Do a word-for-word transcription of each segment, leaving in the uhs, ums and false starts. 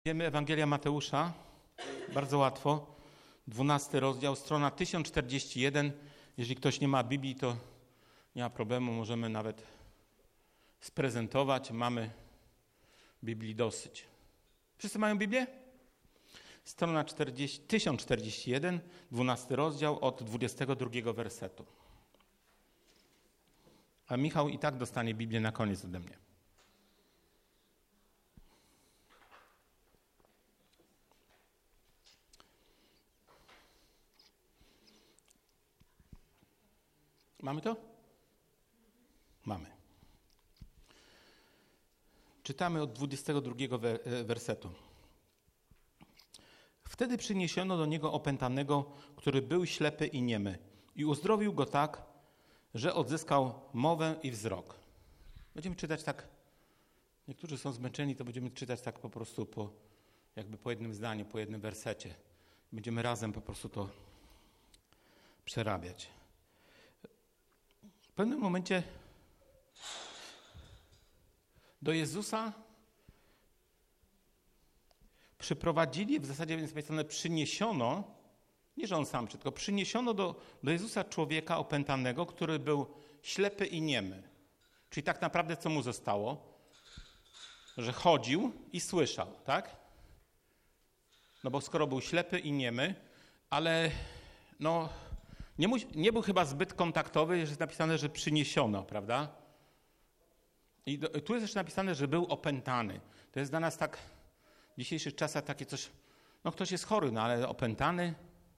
Wiemy Ewangelia Mateusza, bardzo łatwo, dwunasty rozdział, strona tysiąc czterdzieści jeden. Jeżeli ktoś nie ma Biblii, to nie ma problemu, możemy nawet sprezentować. Mamy Biblii dosyć. Wszyscy mają Biblię? Strona tysiąc czterdzieści jeden, dwunasty rozdział od dwudziestego drugiego wersetu. A Michał i tak dostanie Biblię na koniec ode mnie. Mamy to? Mamy. Czytamy od dwudziestego drugiego wersetu. Wtedy przyniesiono do niego opętanego, który był ślepy i niemy, i uzdrowił go tak, że odzyskał mowę i wzrok. Będziemy czytać tak, niektórzy są zmęczeni, to będziemy czytać tak po prostu po, jakby po jednym zdaniu, po jednym wersecie. Będziemy razem po prostu to przerabiać. W pewnym momencie do Jezusa przyprowadzili, w zasadzie jest napisane przyniesiono, nie że on sam przyszedł, tylko przyniesiono do, do Jezusa człowieka opętanego, który był ślepy i niemy. Czyli tak naprawdę co mu zostało? Że chodził i słyszał, tak? No bo skoro był ślepy i niemy, ale no nie, mu, nie był chyba zbyt kontaktowy, jest napisane, że przyniesiono, prawda? I do, tu jest też napisane, że był opętany. To jest dla nas tak w dzisiejszych czasach takie coś, no ktoś jest chory, no ale opętany.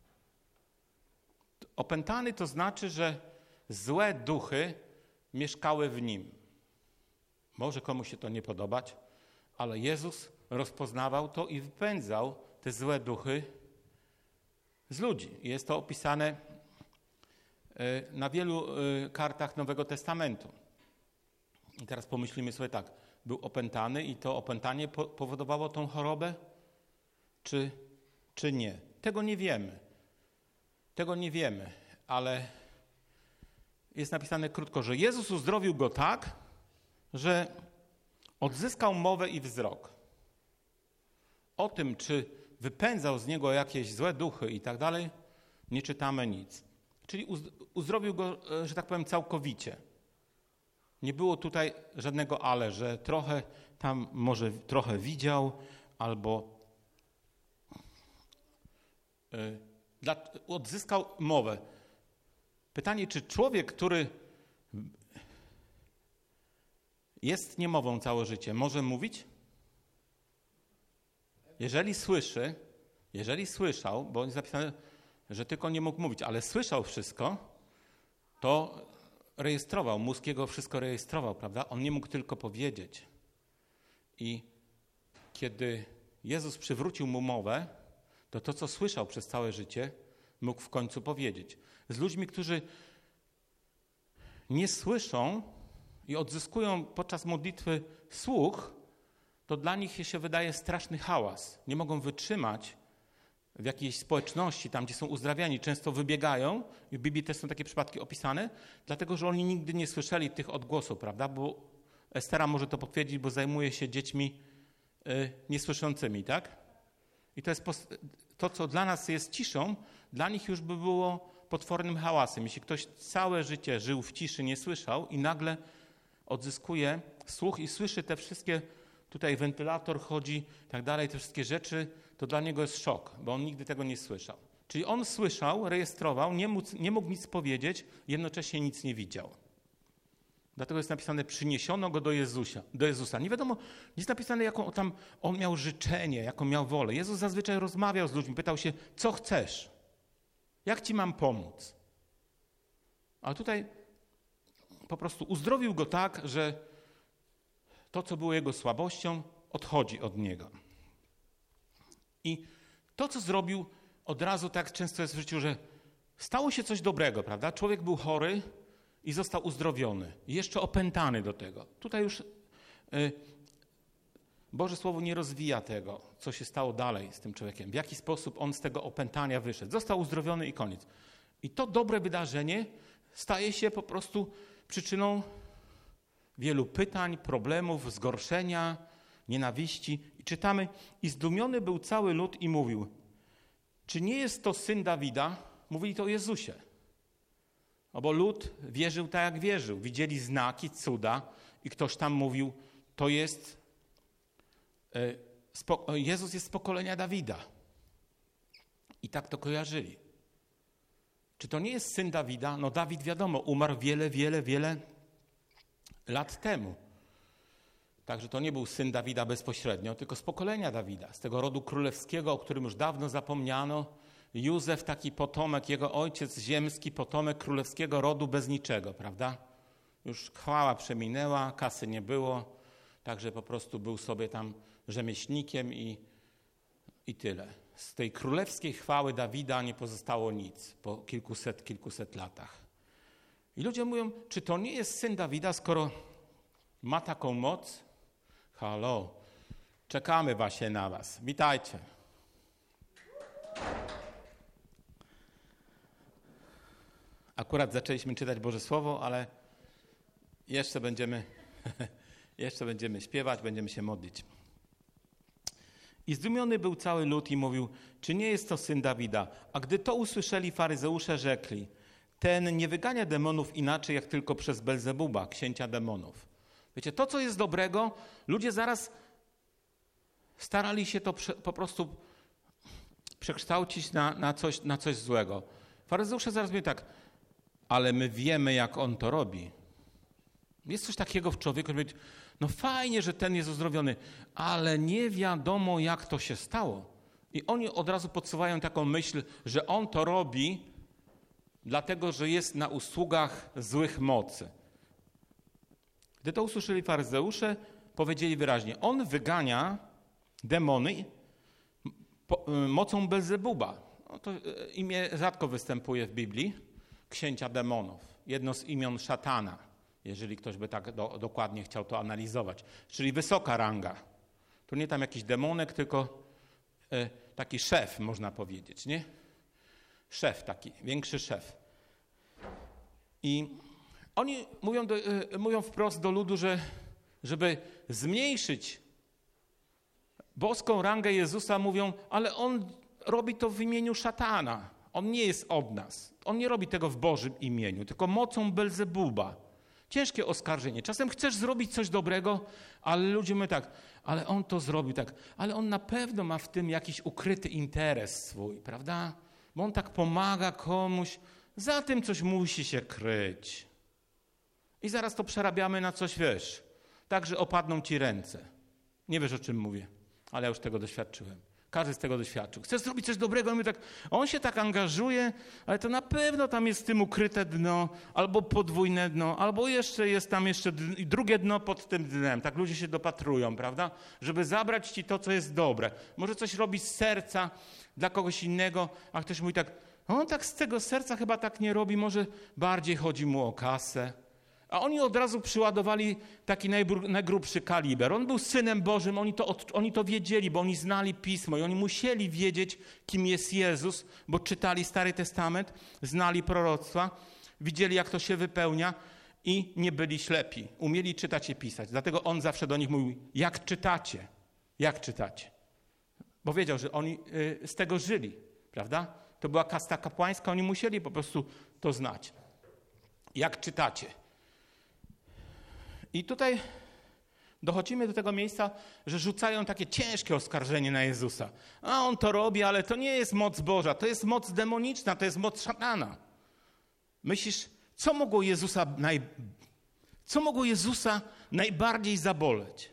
Opętany to znaczy, że złe duchy mieszkały w nim. Może komuś się to nie podobać, ale Jezus rozpoznawał to i wypędzał te złe duchy z ludzi. Jest to opisane na wielu kartach Nowego Testamentu. I teraz pomyślimy sobie tak, był opętany i to opętanie powodowało tą chorobę, czy, czy nie? Tego nie wiemy. Tego nie wiemy, ale jest napisane krótko, że Jezus uzdrowił go tak, że odzyskał mowę i wzrok. O tym, czy wypędzał z niego jakieś złe duchy i tak dalej, nie czytamy nic. Czyli uzdrowił go, że tak powiem, całkowicie. Nie było tutaj żadnego ale, że trochę tam może trochę widział albo yy, dla, odzyskał mowę. Pytanie, czy człowiek, który jest niemową całe życie, może mówić? Jeżeli słyszy, jeżeli słyszał, bo jest napisane, że tylko nie mógł mówić, ale słyszał wszystko, to rejestrował, mózg jego wszystko rejestrował, prawda? On nie mógł tylko powiedzieć. I kiedy Jezus przywrócił mu mowę, to to, co słyszał przez całe życie, mógł w końcu powiedzieć. Z ludźmi, którzy nie słyszą i odzyskują podczas modlitwy słuch, to dla nich się wydaje straszny hałas. Nie mogą wytrzymać w jakiejś społeczności, tam gdzie są uzdrawiani, często wybiegają, i w Biblii też są takie przypadki opisane, dlatego że oni nigdy nie słyszeli tych odgłosów, prawda? Bo Estera może to potwierdzić, bo zajmuje się dziećmi y, niesłyszącymi, tak? I to jest pos- to, co dla nas jest ciszą, dla nich już by było potwornym hałasem. Jeśli ktoś całe życie żył w ciszy, nie słyszał i nagle odzyskuje słuch i słyszy te wszystkie, tutaj wentylator chodzi i tak dalej, te wszystkie rzeczy, to dla niego jest szok, bo on nigdy tego nie słyszał. Czyli on słyszał, rejestrował, nie mógł, nie mógł nic powiedzieć, jednocześnie nic nie widział. Dlatego jest napisane, przyniesiono go do Jezusa. Do Jezusa. Nie wiadomo, jest napisane, jaką tam on miał życzenie, jaką miał wolę. Jezus zazwyczaj rozmawiał z ludźmi, pytał się, co chcesz? Jak ci mam pomóc? A tutaj po prostu uzdrowił go tak, że to, co było jego słabością, odchodzi od niego. I to, co zrobił, od razu tak często jest w życiu, że stało się coś dobrego, prawda? Człowiek był chory i został uzdrowiony. I jeszcze opętany do tego. Tutaj już y, Boże Słowo nie rozwija tego, co się stało dalej z tym człowiekiem. W jaki sposób on z tego opętania wyszedł. Został uzdrowiony i koniec. I to dobre wydarzenie staje się po prostu przyczyną wielu pytań, problemów, zgorszenia, nienawiści I czytamy, i zdumiony był cały lud i mówił, czy nie jest to syn Dawida? Mówili to o Jezusie. No bo lud wierzył tak, jak wierzył. Widzieli znaki, cuda i ktoś tam mówił, to jest, Jezus jest z pokolenia Dawida. I tak to kojarzyli. Czy to nie jest syn Dawida? No Dawid wiadomo, umarł wiele, wiele, wiele lat temu. Także to nie był syn Dawida bezpośrednio, tylko z pokolenia Dawida, z tego rodu królewskiego, o którym już dawno zapomniano. Józef, taki potomek, jego ojciec ziemski, potomek królewskiego rodu bez niczego, prawda? Już chwała przeminęła, kasy nie było, także po prostu był sobie tam rzemieślnikiem i, i tyle. Z tej królewskiej chwały Dawida nie pozostało nic po kilkuset, kilkuset latach. I ludzie mówią, czy to nie jest syn Dawida, skoro ma taką moc? Halo, czekamy właśnie na was. Witajcie. Akurat zaczęliśmy czytać Boże Słowo, ale jeszcze będziemy, jeszcze będziemy śpiewać, będziemy się modlić. I zdumiony był cały lud i mówił, czy nie jest to syn Dawida? A gdy to usłyszeli faryzeusze, rzekli, ten nie wygania demonów inaczej, jak tylko przez Belzebuba, księcia demonów. Wiecie, to, co jest dobrego, ludzie zaraz starali się to prze, po prostu przekształcić na, na, coś, na coś złego. Faryzeusze zaraz mówią tak, ale my wiemy, jak on to robi. Jest coś takiego w człowieku, że powiedzieć, no fajnie, że ten jest uzdrowiony, ale nie wiadomo, jak to się stało. I oni od razu podsuwają taką myśl, że on to robi, dlatego, że jest na usługach złych mocy. Gdy to usłyszeli faryzeusze, powiedzieli wyraźnie, on wygania demony mocą Belzebuba. No to imię rzadko występuje w Biblii, księcia demonów. Jedno z imion szatana, jeżeli ktoś by tak do, dokładnie chciał to analizować. Czyli wysoka ranga. To nie tam jakiś demonek, tylko e, taki szef, można powiedzieć, nie? Szef taki, większy szef. I oni mówią, do, e, mówią wprost do ludu, że żeby zmniejszyć boską rangę Jezusa, mówią, ale on robi to w imieniu szatana. On nie jest od nas. On nie robi tego w Bożym imieniu, tylko mocą Belzebuba. Ciężkie oskarżenie. Czasem chcesz zrobić coś dobrego, ale ludzie mówią tak, ale on to zrobił tak, ale on na pewno ma w tym jakiś ukryty interes swój, prawda? Bo on tak pomaga komuś, za tym coś musi się kryć. I zaraz to przerabiamy na coś, wiesz, tak, że opadną ci ręce. Nie wiesz, o czym mówię, ale ja już tego doświadczyłem. Każdy z tego doświadczył. Chcesz zrobić coś dobrego, on, tak, on się tak angażuje, ale to na pewno tam jest w tym ukryte dno, albo podwójne dno, albo jeszcze jest tam jeszcze drugie dno pod tym dnem. Tak ludzie się dopatrują, prawda? Żeby zabrać ci to, co jest dobre. Może coś robi z serca dla kogoś innego, a ktoś mówi tak, on tak z tego serca chyba tak nie robi, może bardziej chodzi mu o kasę. A oni od razu przyładowali taki najgrubszy kaliber. On był Synem Bożym, oni to, oni to wiedzieli, bo oni znali Pismo i oni musieli wiedzieć, kim jest Jezus, bo czytali Stary Testament, znali proroctwa, widzieli, jak to się wypełnia i nie byli ślepi. Umieli czytać i pisać. Dlatego on zawsze do nich mówił, jak czytacie, jak czytacie. Bo wiedział, że oni z tego żyli, prawda? To była kasta kapłańska, oni musieli po prostu to znać. Jak czytacie. I tutaj dochodzimy do tego miejsca, że rzucają takie ciężkie oskarżenie na Jezusa. A on to robi, ale to nie jest moc Boża, to jest moc demoniczna, to jest moc szatana. Myślisz, co mogło Jezusa, naj... co mogło Jezusa najbardziej zaboleć?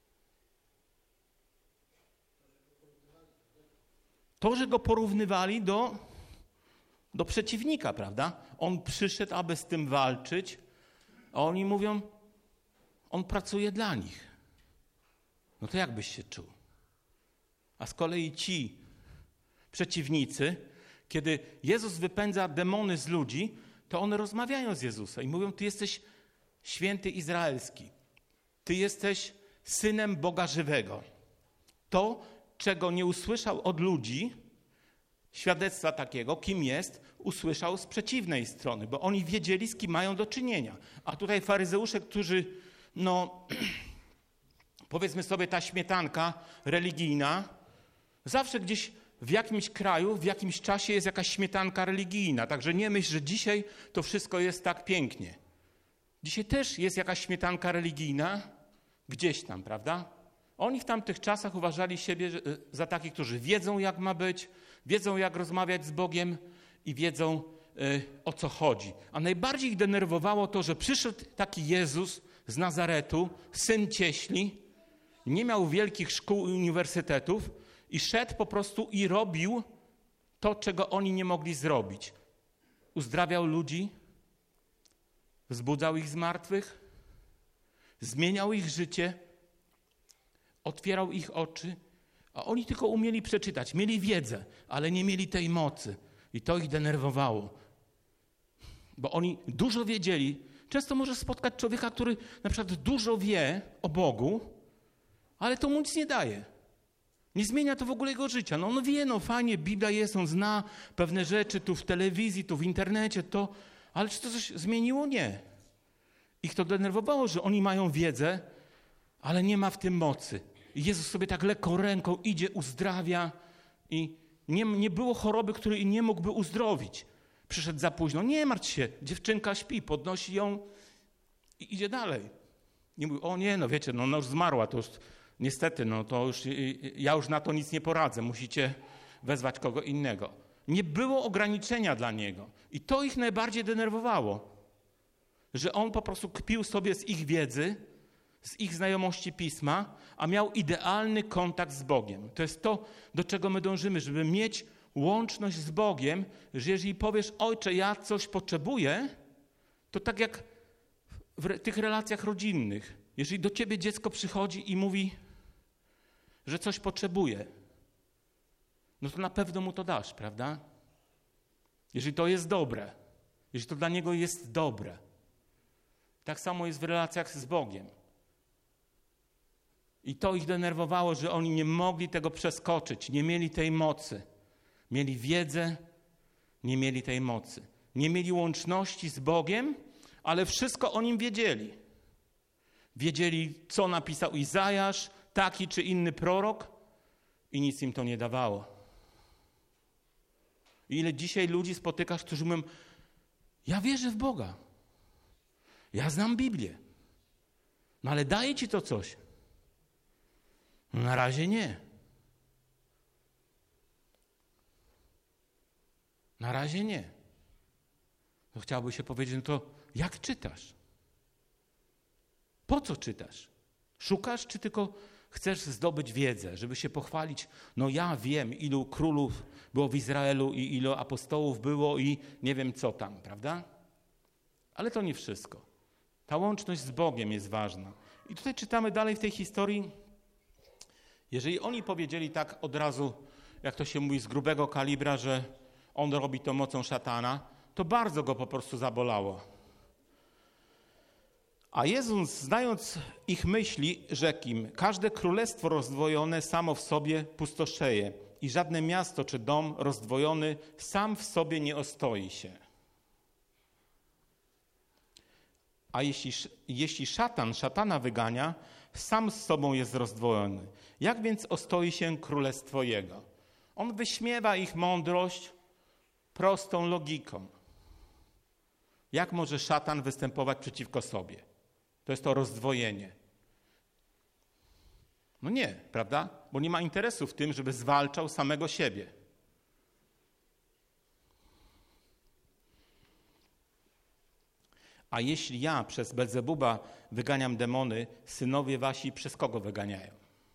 To, że go porównywali do, do przeciwnika, prawda? On przyszedł, aby z tym walczyć, a oni mówią, on pracuje dla nich. No to jak byś się czuł? A z kolei ci przeciwnicy, kiedy Jezus wypędza demony z ludzi, to one rozmawiają z Jezusem i mówią, ty jesteś święty izraelski. Ty jesteś synem Boga żywego. To, czego nie usłyszał od ludzi, świadectwa takiego, kim jest, usłyszał z przeciwnej strony, bo oni wiedzieli, z kim mają do czynienia. A tutaj faryzeusze, którzy no, Powiedzmy sobie, ta śmietanka religijna, zawsze gdzieś w jakimś kraju, w jakimś czasie jest jakaś śmietanka religijna. Także nie myśl, że dzisiaj to wszystko jest tak pięknie. Dzisiaj też jest jakaś śmietanka religijna gdzieś tam, prawda? Oni w tamtych czasach uważali siebie za takich, którzy wiedzą, jak ma być, wiedzą, jak rozmawiać z Bogiem i wiedzą, y, o co chodzi. A najbardziej ich denerwowało to, że przyszedł taki Jezus z Nazaretu, syn cieśli, nie miał wielkich szkół i uniwersytetów i szedł po prostu i robił to, czego oni nie mogli zrobić. Uzdrawiał ludzi, wzbudzał ich z martwych, zmieniał ich życie, otwierał ich oczy, a oni tylko umieli przeczytać. Mieli wiedzę, ale nie mieli tej mocy. I to ich denerwowało. Bo oni dużo wiedzieli. Często możesz spotkać człowieka, który na przykład dużo wie o Bogu, ale to mu nic nie daje. Nie zmienia to w ogóle jego życia. No on wie, no fajnie, Biblia jest, on zna pewne rzeczy tu w telewizji, tu w internecie, to, ale czy to coś zmieniło? Nie. Ich to denerwowało, że oni mają wiedzę, ale nie ma w tym mocy. I Jezus sobie tak lekko ręką idzie, uzdrawia i nie, nie było choroby, której nie mógłby uzdrowić. Przyszedł za późno. Nie martw się, dziewczynka śpi, podnosi ją i idzie dalej. Nie mówi, o nie, no wiecie, no, no już zmarła, to już niestety, no to już ja już na to nic nie poradzę, musicie wezwać kogo innego. Nie było ograniczenia dla niego. I to ich najbardziej denerwowało, że on po prostu kpił sobie z ich wiedzy, z ich znajomości Pisma, a miał idealny kontakt z Bogiem. To jest to, do czego my dążymy, żeby mieć łączność z Bogiem, że jeżeli powiesz, ojcze, ja coś potrzebuję, to tak jak w tych relacjach rodzinnych, jeżeli do ciebie dziecko przychodzi i mówi, że coś potrzebuje, no to na pewno mu to dasz, prawda? Jeżeli to jest dobre, jeżeli to dla niego jest dobre. Tak samo jest w relacjach z Bogiem. I to ich denerwowało, że oni nie mogli tego przeskoczyć, nie mieli tej mocy. Mieli wiedzę, nie mieli tej mocy. Nie mieli łączności z Bogiem, ale wszystko o nim wiedzieli. Wiedzieli, co napisał Izajasz, taki czy inny prorok i nic im to nie dawało. I ile dzisiaj ludzi spotykasz, którzy mówią, ja wierzę w Boga, ja znam Biblię, no ale daje ci to coś? No na razie nie. Na razie nie. No chciałoby się powiedzieć, no to jak czytasz? Po co czytasz? Szukasz, czy tylko chcesz zdobyć wiedzę, żeby się pochwalić? No ja wiem, ilu królów było w Izraelu i ilu apostołów było i nie wiem co tam, prawda? Ale to nie wszystko. Ta łączność z Bogiem jest ważna. I tutaj czytamy dalej w tej historii, jeżeli oni powiedzieli tak od razu, jak to się mówi, z grubego kalibra, że on robi to mocą szatana, to bardzo go po prostu zabolało. A Jezus, znając ich myśli, rzekł im, każde królestwo rozdwojone samo w sobie pustoszeje i żadne miasto czy dom rozdwojony sam w sobie nie ostoi się. A jeśli, jeśli szatan szatana wygania, sam z sobą jest rozdwojony. Jak więc ostoi się królestwo jego? On wyśmiewa ich mądrość prostą logiką. Jak może szatan występować przeciwko sobie? To jest to rozdwojenie. No nie, prawda? Bo nie ma interesu w tym, żeby zwalczał samego siebie. A jeśli ja przez Belzebuba wyganiam demony, synowie wasi przez kogo wyganiają?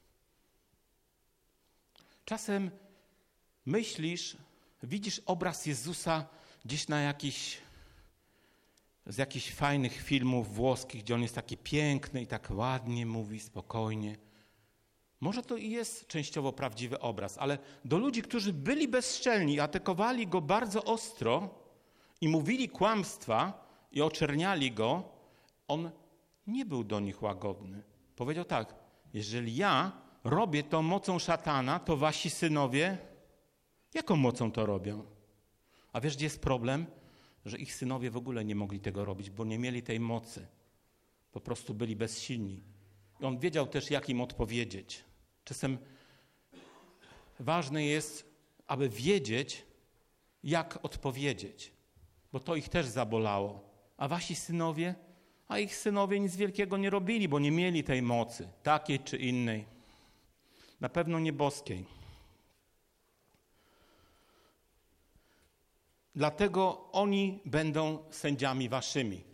Czasem myślisz, widzisz obraz Jezusa gdzieś na jakiś, z jakichś fajnych filmów włoskich, gdzie on jest taki piękny i tak ładnie mówi, spokojnie. Może to i jest częściowo prawdziwy obraz, ale do ludzi, którzy byli bezczelni, atakowali go bardzo ostro i mówili kłamstwa i oczerniali go, on nie był do nich łagodny. Powiedział tak, jeżeli ja robię to mocą szatana, to wasi synowie jaką mocą to robią? A wiesz, gdzie jest problem? Że ich synowie w ogóle nie mogli tego robić, bo nie mieli tej mocy. Po prostu byli bezsilni. I on wiedział też, jak im odpowiedzieć. Czasem ważne jest, aby wiedzieć, jak odpowiedzieć, bo to ich też zabolało. A wasi synowie? A ich synowie nic wielkiego nie robili, bo nie mieli tej mocy, takiej czy innej. Na pewno nie boskiej. Dlatego oni będą sędziami waszymi.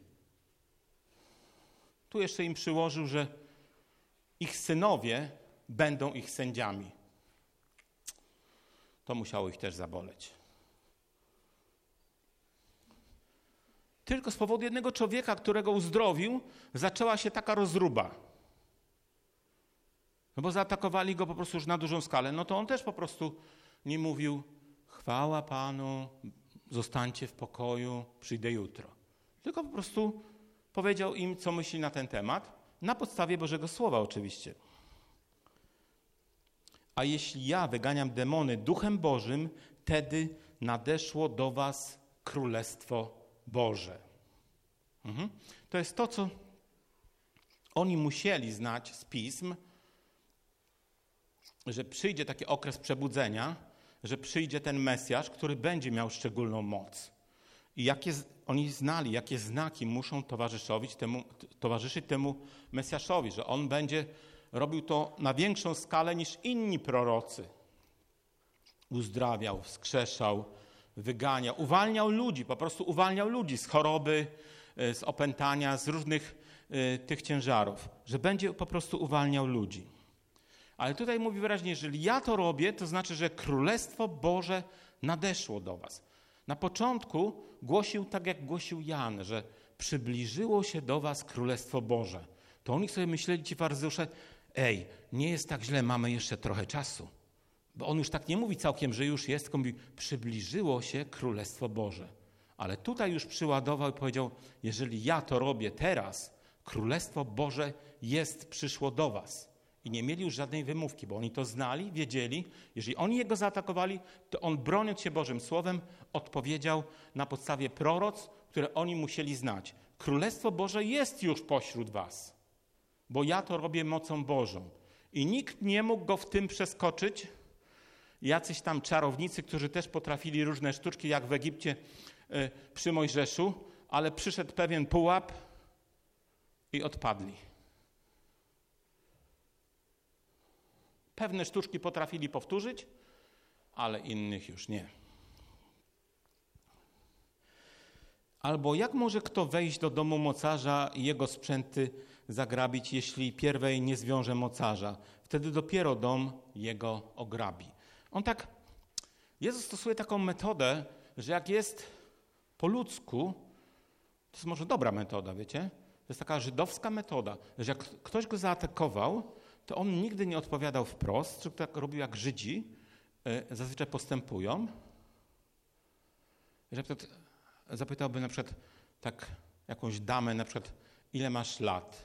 Tu jeszcze im przyłożył, że ich synowie będą ich sędziami. To musiało ich też zaboleć. Tylko z powodu jednego człowieka, którego uzdrowił, zaczęła się taka rozruba. No bo zaatakowali go po prostu już na dużą skalę. No to on też po prostu nie mówił: chwała Panu, zostańcie w pokoju, przyjdę jutro. Tylko po prostu powiedział im, co myśli na ten temat, na podstawie Bożego Słowa oczywiście. A jeśli ja wyganiam demony duchem Bożym, wtedy nadeszło do was Królestwo Boże. Mhm. To jest to, co oni musieli znać z Pism, że przyjdzie taki okres przebudzenia, że przyjdzie ten Mesjasz, który będzie miał szczególną moc. I jakie, oni znali, jakie znaki muszą towarzyszyć temu, towarzyszyć temu Mesjaszowi, że on będzie robił to na większą skalę niż inni prorocy. Uzdrawiał, wskrzeszał, wyganiał, uwalniał ludzi, po prostu uwalniał ludzi z choroby, z opętania, z różnych y, tych ciężarów, że będzie po prostu uwalniał ludzi. Ale tutaj mówi wyraźnie, jeżeli ja to robię, to znaczy, że Królestwo Boże nadeszło do was. Na początku głosił tak, jak głosił Jan, że przybliżyło się do was Królestwo Boże. To oni sobie myśleli, ci faryzeusze, ej, nie jest tak źle, mamy jeszcze trochę czasu. Bo on już tak nie mówi całkiem, że już jest, tylko mówi, przybliżyło się Królestwo Boże. Ale tutaj już przyładował i powiedział, jeżeli ja to robię teraz, Królestwo Boże jest, przyszło do was. I nie mieli już żadnej wymówki, bo oni to znali, wiedzieli. Jeżeli oni jego zaatakowali, to on, broniąc się Bożym Słowem, odpowiedział na podstawie proroc, które oni musieli znać. Królestwo Boże jest już pośród was, bo ja to robię mocą Bożą. I nikt nie mógł go w tym przeskoczyć. Jacyś tam czarownicy, którzy też potrafili różne sztuczki, jak w Egipcie y, przy Mojżeszu, ale przyszedł pewien pułap i odpadli. Pewne sztuczki potrafili powtórzyć, ale innych już nie. Albo jak może kto wejść do domu mocarza i jego sprzęty zagrabić, jeśli pierwej nie zwiąże mocarza? Wtedy dopiero dom jego ograbi. On tak, Jezus stosuje taką metodę, że jak jest po ludzku, to jest może dobra metoda, wiecie? To jest taka żydowska metoda, że jak ktoś go zaatakował, to on nigdy nie odpowiadał wprost, że tak robił jak Żydzi y, zazwyczaj postępują. Że zapytałby na przykład tak jakąś damę, na przykład, ile masz lat?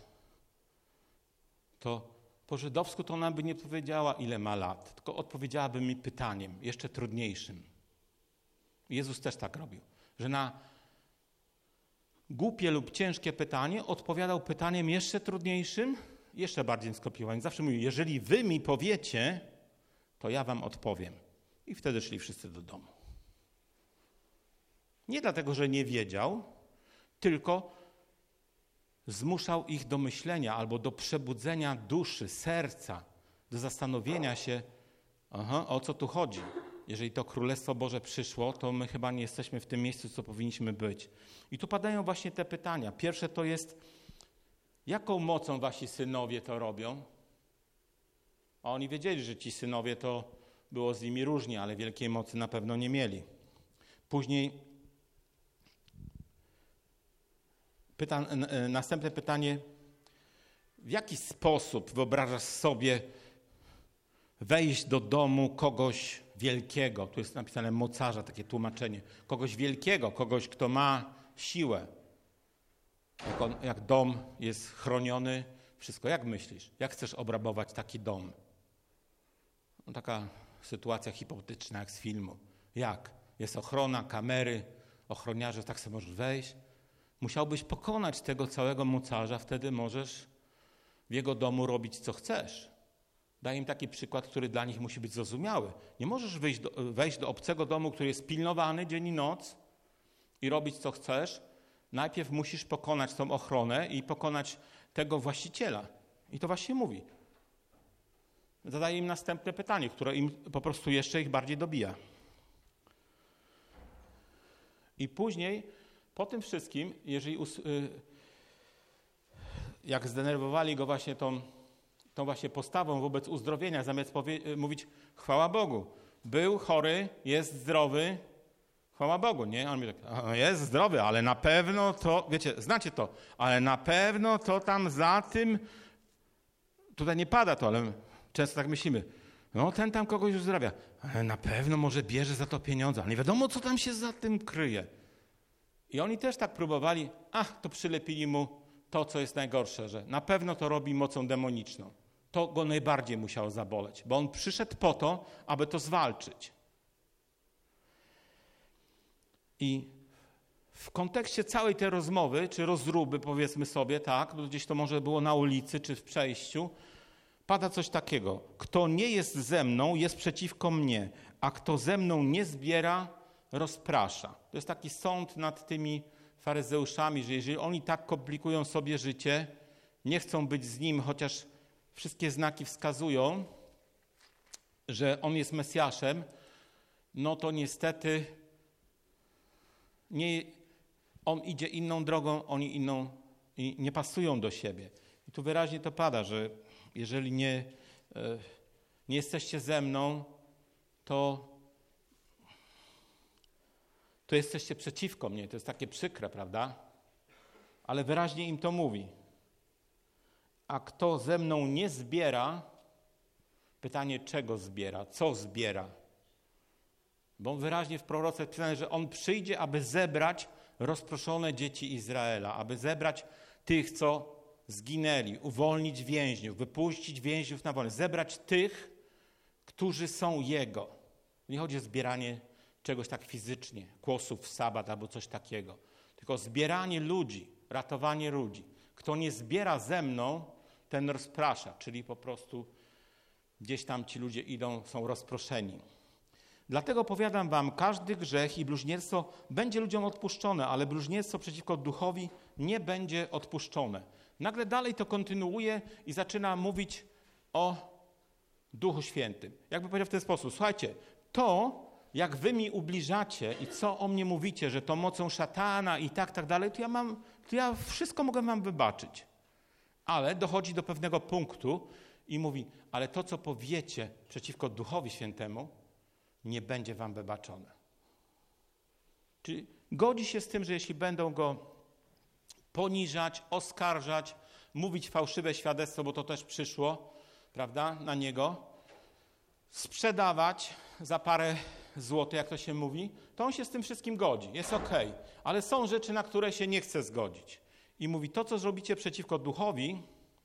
To po żydowsku to ona by nie powiedziała, ile ma lat, tylko odpowiedziałaby mi pytaniem, jeszcze trudniejszym. Jezus też tak robił, że na głupie lub ciężkie pytanie odpowiadał pytaniem jeszcze trudniejszym, jeszcze bardziej skopiowanym. Zawsze mówił, jeżeli wy mi powiecie, to ja wam odpowiem. I wtedy szli wszyscy do domu. Nie dlatego, że nie wiedział, tylko zmuszał ich do myślenia albo do przebudzenia duszy, serca, do zastanowienia się, aha, o co tu chodzi. Jeżeli to Królestwo Boże przyszło, to my chyba nie jesteśmy w tym miejscu, co powinniśmy być. I tu padają właśnie te pytania. Pierwsze to jest, jaką mocą wasi synowie to robią? A oni wiedzieli, że ci synowie to było z nimi różnie, ale wielkiej mocy na pewno nie mieli. Później pyta, następne pytanie, w jaki sposób wyobrażasz sobie wejść do domu kogoś wielkiego? Tu jest napisane mocarza, takie tłumaczenie. Kogoś wielkiego, kogoś, kto ma siłę. Jak, on, jak dom jest chroniony, wszystko. Jak myślisz? Jak chcesz obrabować taki dom? No, taka sytuacja hipotetyczna jak z filmu. Jak? Jest ochrona, kamery, ochroniarze, tak sobie możesz wejść. Musiałbyś pokonać tego całego mocarza, wtedy możesz w jego domu robić, co chcesz. Daję im taki przykład, który dla nich musi być zrozumiały. Nie możesz wejść do, wejść do obcego domu, który jest pilnowany dzień i noc i robić, co chcesz. Najpierw musisz pokonać tą ochronę i pokonać tego właściciela. I to właśnie mówi. Zadaję im następne pytanie, które im po prostu jeszcze ich bardziej dobija. I później, po tym wszystkim, jeżeli us- jak zdenerwowali go właśnie tą, tą właśnie postawą wobec uzdrowienia, zamiast powie- mówić chwała Bogu, był chory, jest zdrowy, chwała Bogu, nie? On mówi tak, jest zdrowy, ale na pewno to, wiecie, znacie to, ale na pewno to tam za tym, tutaj nie pada to, ale często tak myślimy, no ten tam kogoś uzdrawia, ale na pewno może bierze za to pieniądze, ale nie wiadomo, co tam się za tym kryje. I oni też tak próbowali, ach, to przylepili mu to, co jest najgorsze, że na pewno to robi mocą demoniczną. To go najbardziej musiało zaboleć, bo on przyszedł po to, aby to zwalczyć. I w kontekście całej tej rozmowy, czy rozruby, powiedzmy sobie, tak, gdzieś to może było na ulicy, czy w przejściu, pada coś takiego. Kto nie jest ze mną, jest przeciwko mnie, a kto ze mną nie zbiera, rozprasza. To jest taki sąd nad tymi faryzeuszami, że jeżeli oni tak komplikują sobie życie, nie chcą być z nim, chociaż wszystkie znaki wskazują, że on jest Mesjaszem, no to niestety nie, on idzie inną drogą, oni inną i nie pasują do siebie. I tu wyraźnie to pada, że jeżeli nie, nie jesteście ze mną, to, to jesteście przeciwko mnie. To jest takie przykre, prawda? Ale wyraźnie im to mówi. A kto ze mną nie zbiera, pytanie czego zbiera, co zbiera? Bo wyraźnie w proroce jest pisane, że on przyjdzie, aby zebrać rozproszone dzieci Izraela, aby zebrać tych, co zginęli, uwolnić więźniów, wypuścić więźniów na wolność, zebrać tych, którzy są Jego. Nie chodzi o zbieranie czegoś tak fizycznie, kłosów w sabat albo coś takiego, tylko zbieranie ludzi, ratowanie ludzi. Kto nie zbiera ze mną, ten rozprasza, czyli po prostu gdzieś tam ci ludzie idą, są rozproszeni. Dlatego powiadam wam, każdy grzech i bluźnierstwo będzie ludziom odpuszczone, ale bluźnierstwo przeciwko duchowi nie będzie odpuszczone. Nagle dalej to kontynuuje i zaczyna mówić o Duchu Świętym. Jakby powiedział w ten sposób, słuchajcie, to jak wy mi ubliżacie i co o mnie mówicie, że to mocą szatana i tak, tak dalej, to ja mam, to ja wszystko mogę wam wybaczyć. Ale dochodzi do pewnego punktu i mówi, ale to, co powiecie przeciwko Duchowi Świętemu, nie będzie wam wybaczone. Czyli godzi się z tym, że jeśli będą go poniżać, oskarżać, mówić fałszywe świadectwo, bo to też przyszło, prawda, na niego, sprzedawać za parę złotych, jak to się mówi, to on się z tym wszystkim godzi, jest okej. Ale są rzeczy, na które się nie chce zgodzić. I mówi, to, co zrobicie przeciwko duchowi,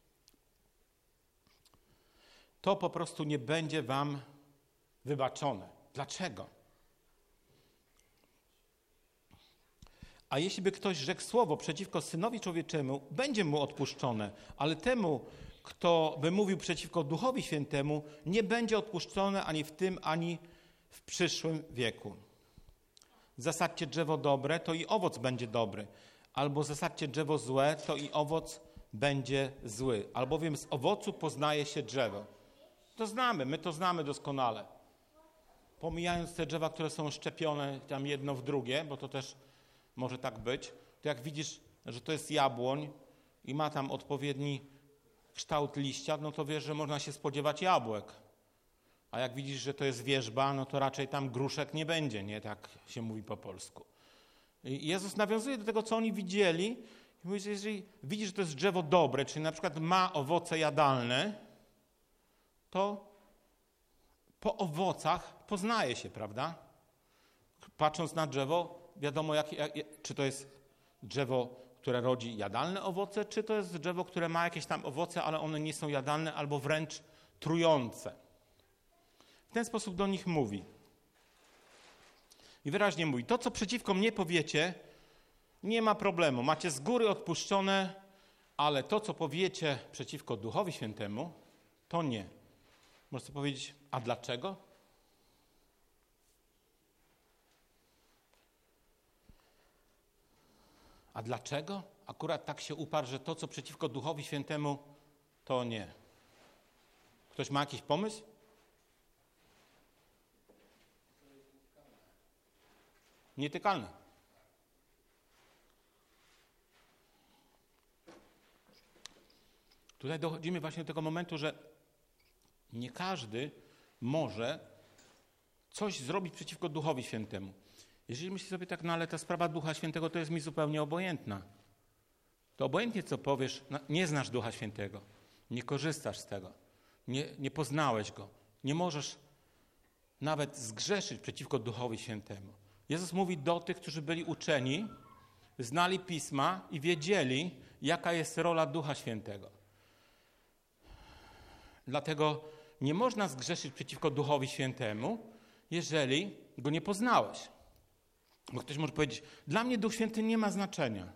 to po prostu nie będzie wam wybaczone. Dlaczego? A jeśli by ktoś rzekł słowo przeciwko Synowi Człowieczemu, będzie mu odpuszczone, ale temu, kto by mówił przeciwko Duchowi Świętemu, nie będzie odpuszczone ani w tym, ani w przyszłym wieku. Zasadźcie drzewo dobre, to i owoc będzie dobry. Albo zasadźcie drzewo złe, to i owoc będzie zły. Albowiem z owocu poznaje się drzewo. To znamy, my to znamy doskonale. Pomijając te drzewa, które są szczepione tam jedno w drugie, bo to też może tak być, to jak widzisz, że to jest jabłoń i ma tam odpowiedni kształt liścia, no to wiesz, że można się spodziewać jabłek. A jak widzisz, że to jest wierzba, no to raczej tam gruszek nie będzie, nie? Tak się mówi po polsku. I Jezus nawiązuje do tego, co oni widzieli i mówi, że jeżeli widzisz, że to jest drzewo dobre, czyli na przykład ma owoce jadalne, to po owocach poznaje się, prawda? Patrząc na drzewo, wiadomo, jak, jak, czy to jest drzewo, które rodzi jadalne owoce, czy to jest drzewo, które ma jakieś tam owoce, ale one nie są jadalne albo wręcz trujące. W ten sposób do nich mówi. I wyraźnie mówi, to co przeciwko mnie powiecie, nie ma problemu. Macie z góry odpuszczone, ale to, co powiecie przeciwko Duchowi Świętemu, to nie. Możecie powiedzieć, a dlaczego? A dlaczego? Akurat tak się uparł, że to, co przeciwko Duchowi Świętemu, to nie. Ktoś ma jakiś pomysł? Nietykalne. Tutaj dochodzimy właśnie do tego momentu, że nie każdy może coś zrobić przeciwko Duchowi Świętemu. Jeżeli myślisz sobie tak, no ale ta sprawa Ducha Świętego to jest mi zupełnie obojętna. To obojętnie, co powiesz, no, nie znasz Ducha Świętego, nie korzystasz z tego, nie, nie poznałeś Go, nie możesz nawet zgrzeszyć przeciwko Duchowi Świętemu. Jezus mówi do tych, którzy byli uczeni, znali Pisma i wiedzieli, jaka jest rola Ducha Świętego. Dlatego nie można zgrzeszyć przeciwko Duchowi Świętemu, jeżeli Go nie poznałeś. Bo ktoś może powiedzieć, dla mnie Duch Święty nie ma znaczenia.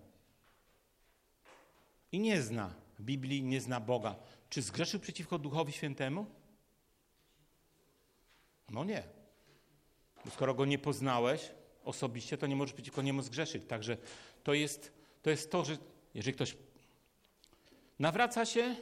I nie zna Biblii, nie zna Boga. Czy zgrzeszył przeciwko Duchowi Świętemu? No nie. Bo skoro Go nie poznałeś osobiście, to nie możesz przeciwko Niemu zgrzeszyć. Także to jest to, jest to że jeżeli ktoś nawraca się,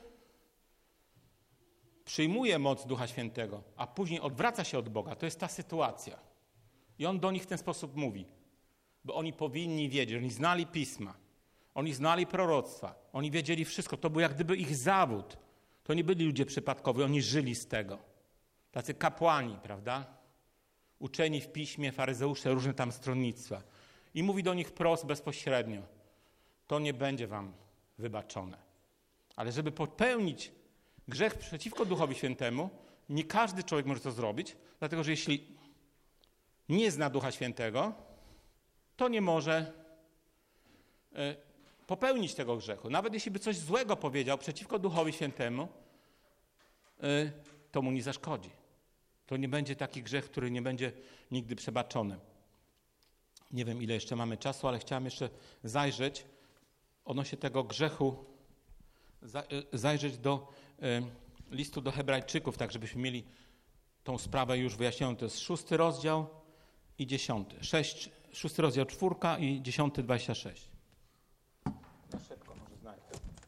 przyjmuje moc Ducha Świętego, a później odwraca się od Boga, to jest ta sytuacja. I On do nich w ten sposób mówi. Bo oni powinni wiedzieć, oni znali Pisma, oni znali proroctwa, oni wiedzieli wszystko. To był jak gdyby ich zawód. To nie byli ludzie przypadkowi, oni żyli z tego. Tacy kapłani, prawda? Uczeni w Piśmie, faryzeusze, różne tam stronnictwa. I mówi do nich wprost, bezpośrednio. To nie będzie wam wybaczone. Ale żeby popełnić grzech przeciwko Duchowi Świętemu, nie każdy człowiek może to zrobić, dlatego że jeśli nie zna Ducha Świętego, to nie może y, popełnić tego grzechu. Nawet jeśli by coś złego powiedział przeciwko Duchowi Świętemu, y, to mu nie zaszkodzi. To nie będzie taki grzech, który nie będzie nigdy przebaczony. Nie wiem, ile jeszcze mamy czasu, ale chciałem jeszcze zajrzeć odnośnie tego grzechu, za, y, zajrzeć do y, listu do Hebrajczyków, tak żebyśmy mieli tą sprawę już wyjaśnioną. To jest szósty rozdział i dziesiąty. Sześć, szósty rozdział czwórka i dziesiąty dwadzieścia sześć. Na szybko może znajdę.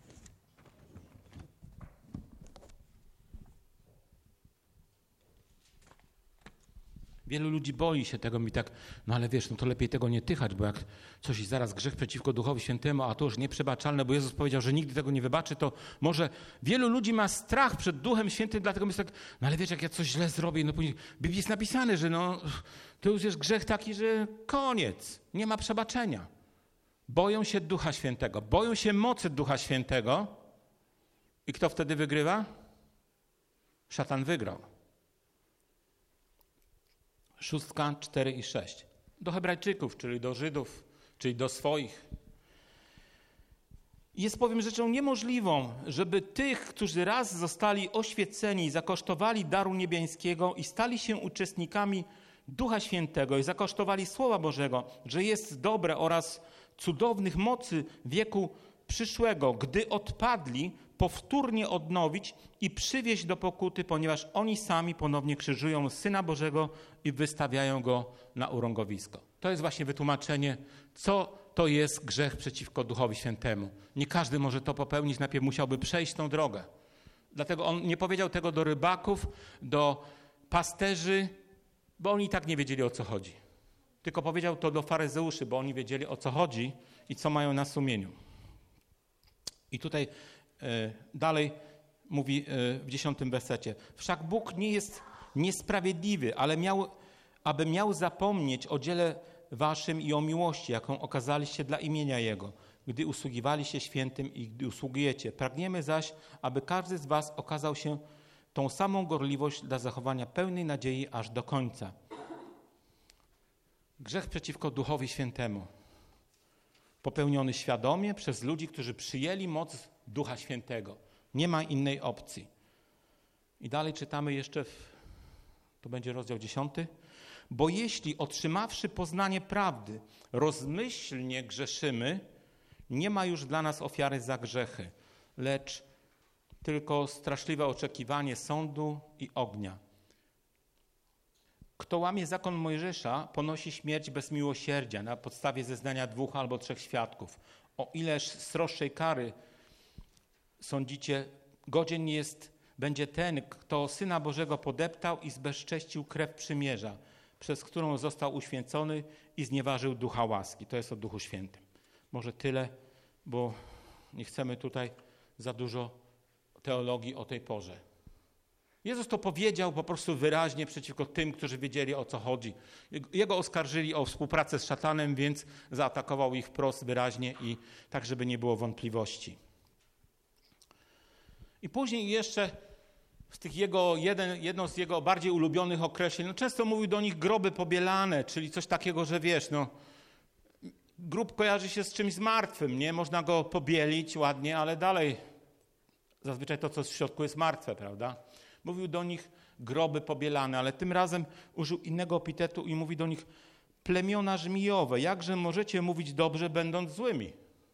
Wielu ludzi boi się tego, mi tak, no ale wiesz, no to lepiej tego nie tychać, bo jak coś zaraz grzech przeciwko Duchowi Świętemu, a to już nieprzebaczalne, bo Jezus powiedział, że nigdy tego nie wybaczy, to może wielu ludzi ma strach przed Duchem Świętym, dlatego jest tak, no ale wiesz, jak ja coś źle zrobię, no później w Biblii jest napisane, że no to już jest grzech taki, że koniec, nie ma przebaczenia. Boją się Ducha Świętego, boją się mocy Ducha Świętego i kto wtedy wygrywa? Szatan wygrał. Szóstka, cztery i sześć. Do Hebrajczyków, czyli do Żydów, czyli do swoich. Jest bowiem rzeczą niemożliwą, żeby tych, którzy raz zostali oświeceni, zakosztowali daru niebiańskiego i stali się uczestnikami Ducha Świętego i zakosztowali Słowa Bożego, że jest dobre oraz cudownych mocy wieku przyszłego, gdy odpadli, powtórnie odnowić i przywieźć do pokuty, ponieważ oni sami ponownie krzyżują Syna Bożego i wystawiają Go na urągowisko. To jest właśnie wytłumaczenie, co to jest grzech przeciwko Duchowi Świętemu. Nie każdy może to popełnić, najpierw musiałby przejść tą drogę. Dlatego on nie powiedział tego do rybaków, do pasterzy, bo oni i tak nie wiedzieli, o co chodzi. Tylko powiedział to do faryzeuszy, bo oni wiedzieli, o co chodzi i co mają na sumieniu. I tutaj dalej mówi w dziesiątym wersecie. Wszak Bóg nie jest niesprawiedliwy, ale miał, aby miał zapomnieć o dziele waszym i o miłości, jaką okazaliście dla imienia Jego, gdy usługiwaliście świętym i gdy usługujecie. Pragniemy zaś, aby każdy z was okazał się tą samą gorliwość dla zachowania pełnej nadziei aż do końca. Grzech przeciwko Duchowi Świętemu. Popełniony świadomie przez ludzi, którzy przyjęli moc Ducha Świętego. Nie ma innej opcji. I dalej czytamy jeszcze, w, to będzie rozdział dziesiąty. Bo jeśli otrzymawszy poznanie prawdy, rozmyślnie grzeszymy, nie ma już dla nas ofiary za grzechy, lecz tylko straszliwe oczekiwanie sądu i ognia. Kto łamie zakon Mojżesza, ponosi śmierć bez miłosierdzia na podstawie zeznania dwóch albo trzech świadków. O ileż sroższej kary, sądzicie, godzien jest, będzie ten, kto Syna Bożego podeptał i zbezcześcił krew przymierza, przez którą został uświęcony i znieważył ducha łaski. To jest o Duchu Świętym. Może tyle, bo nie chcemy tutaj za dużo teologii o tej porze. Jezus to powiedział po prostu wyraźnie przeciwko tym, którzy wiedzieli, o co chodzi. Jego oskarżyli o współpracę z szatanem, więc zaatakował ich wprost wyraźnie i tak, żeby nie było wątpliwości. I później jeszcze z tych jego, jeden, jedno z jego bardziej ulubionych określeń, no często mówił do nich groby pobielane, czyli coś takiego, że wiesz, no grób kojarzy się z czymś martwym, nie? Można go pobielić ładnie, ale dalej zazwyczaj to, co w środku jest martwe, prawda? Mówił do nich groby pobielane, ale tym razem użył innego epitetu i mówi do nich plemiona żmijowe. Jakże możecie mówić dobrze, będąc złymi?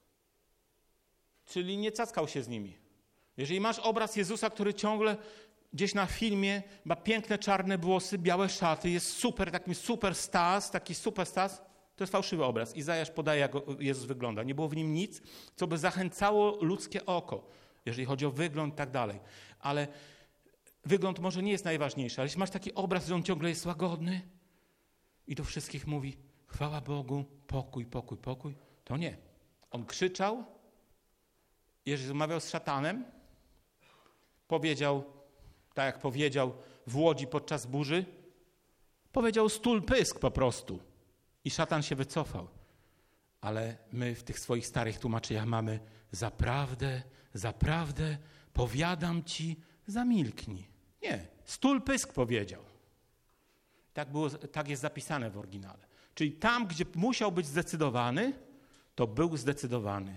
Czyli nie cackał się z nimi. Jeżeli masz obraz Jezusa, który ciągle gdzieś na filmie ma piękne czarne włosy, białe szaty, jest super, taki super stas, taki super stas, to jest fałszywy obraz. Izajasz podaje, jak Jezus wygląda. Nie było w nim nic, co by zachęcało ludzkie oko, jeżeli chodzi o wygląd i tak dalej. Ale wygląd może nie jest najważniejszy, ale jeśli masz taki obraz, że on ciągle jest łagodny i do wszystkich mówi chwała Bogu, pokój, pokój, pokój, to nie. On krzyczał, jeżeli rozmawiał z szatanem, powiedział, tak jak powiedział w Łodzi podczas burzy, powiedział stul pysk po prostu i szatan się wycofał. Ale my w tych swoich starych tłumaczeniach mamy zaprawdę, zaprawdę, powiadam ci, zamilknij. Nie, stul pysk powiedział. Tak, było, tak jest zapisane w oryginale. Czyli tam, gdzie musiał być zdecydowany, to był zdecydowany.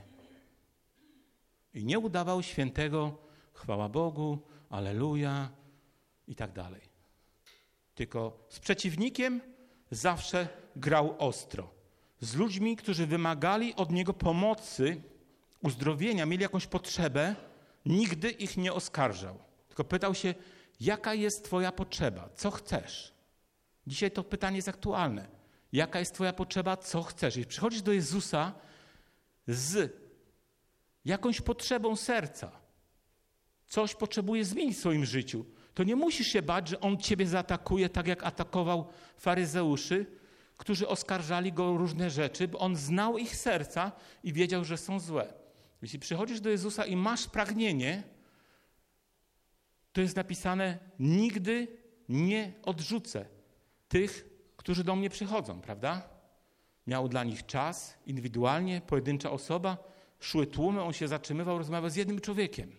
I nie udawał świętego, chwała Bogu, alleluja i tak dalej. Tylko z przeciwnikiem zawsze grał ostro. Z ludźmi, którzy wymagali od niego pomocy, uzdrowienia, mieli jakąś potrzebę, nigdy ich nie oskarżał. Tylko pytał się, jaka jest twoja potrzeba, co chcesz? Dzisiaj to pytanie jest aktualne. Jaka jest twoja potrzeba, co chcesz? Jeśli przychodzisz do Jezusa z jakąś potrzebą serca, coś potrzebuje zmienić w swoim życiu, to nie musisz się bać, że On ciebie zaatakuje, tak jak atakował faryzeuszy, którzy oskarżali Go o różne rzeczy, bo On znał ich serca i wiedział, że są złe. Jeśli przychodzisz do Jezusa i masz pragnienie, to jest napisane, nigdy nie odrzucę tych, którzy do mnie przychodzą, prawda? Miał dla nich czas, indywidualnie, pojedyncza osoba, szły tłumy, on się zatrzymywał, rozmawiał z jednym człowiekiem.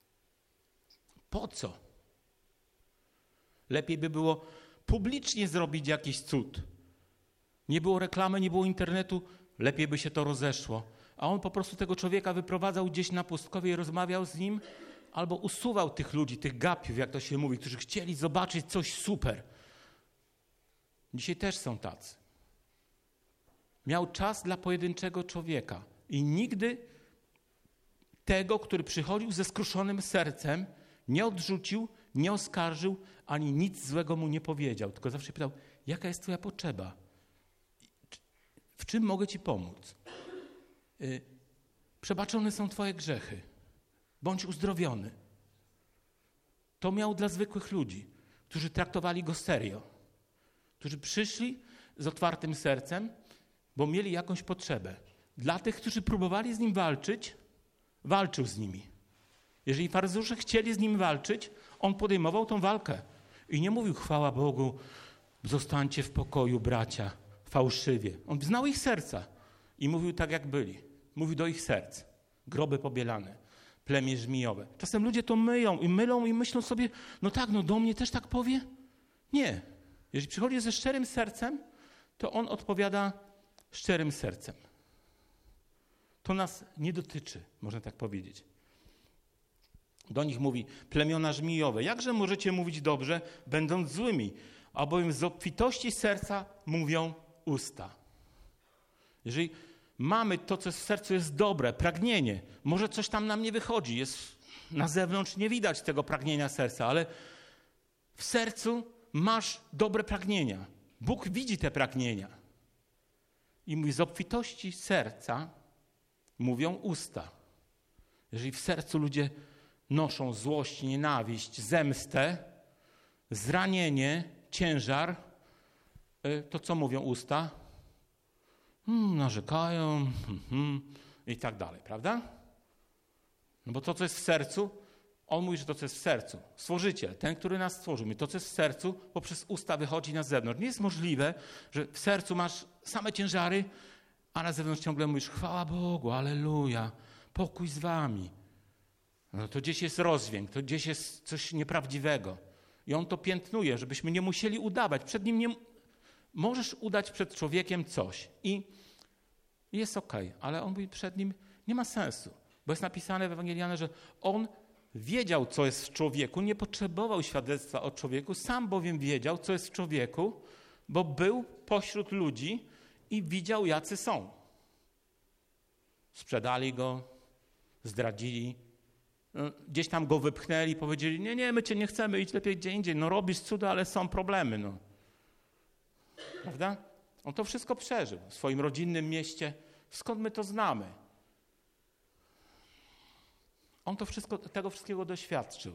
Po co? Lepiej by było publicznie zrobić jakiś cud. Nie było reklamy, nie było internetu, lepiej by się to rozeszło. A on po prostu tego człowieka wyprowadzał gdzieś na pustkowie i rozmawiał z nim, albo usuwał tych ludzi, tych gapiów, jak to się mówi, którzy chcieli zobaczyć coś super. Dzisiaj też są tacy. Miał czas dla pojedynczego człowieka i nigdy tego, który przychodził ze skruszonym sercem, nie odrzucił, nie oskarżył, ani nic złego mu nie powiedział. Tylko zawsze pytał, jaka jest twoja potrzeba? W czym mogę ci pomóc? Yy, przebaczone są twoje grzechy. Bądź uzdrowiony. To miał dla zwykłych ludzi, którzy traktowali go serio. Którzy przyszli z otwartym sercem, bo mieli jakąś potrzebę. Dla tych, którzy próbowali z nim walczyć, walczył z nimi. Jeżeli faryzeusze chcieli z nim walczyć, on podejmował tą walkę. I nie mówił, chwała Bogu, zostańcie w pokoju, bracia, fałszywie. On znał ich serca i mówił tak, jak byli. Mówił do ich serc. Groby pobielane, plemię żmijowe. Czasem ludzie to myją i mylą i myślą sobie, no tak, no do mnie też tak powie? Nie. Jeżeli przychodzi ze szczerym sercem, to on odpowiada szczerym sercem. To nas nie dotyczy, można tak powiedzieć. Do nich mówi, plemiona żmijowe, jakże możecie mówić dobrze, będąc złymi, albowiem z obfitości serca mówią usta. Jeżeli mamy to, co jest w sercu, jest dobre, pragnienie. Może coś tam nam nie wychodzi, jest na zewnątrz nie widać tego pragnienia serca, ale w sercu masz dobre pragnienia. Bóg widzi te pragnienia. I mówi, z obfitości serca mówią usta. Jeżeli w sercu ludzie noszą złość, nienawiść, zemstę, zranienie, ciężar, to co mówią usta? Hmm, narzekają hmm, hmm, i tak dalej, prawda? No bo to, co jest w sercu, on mówi, że to, co jest w sercu, Stworzyciel, ten, który nas stworzył, mówi, to, co jest w sercu, poprzez usta wychodzi na zewnątrz. Nie jest możliwe, że w sercu masz same ciężary, a na zewnątrz ciągle mówisz, chwała Bogu, alleluja, pokój z wami. No to gdzieś jest rozdźwięk, to gdzieś jest coś nieprawdziwego. I on to piętnuje, żebyśmy nie musieli udawać. Przed nim nie możesz udać przed człowiekiem coś i jest okej, ale on mówi, przed nim nie ma sensu. Bo jest napisane w Ewangelii, że on wiedział, co jest w człowieku, nie potrzebował świadectwa o człowieku, sam bowiem wiedział, co jest w człowieku, bo był pośród ludzi i widział, jacy są. Sprzedali go, zdradzili, gdzieś tam go wypchnęli, powiedzieli, nie, nie, my cię nie chcemy, idź lepiej gdzie indziej. No robisz cuda, ale są problemy. No. Prawda? On to wszystko przeżył w swoim rodzinnym mieście. Skąd my to znamy? On to wszystko, tego wszystkiego doświadczył.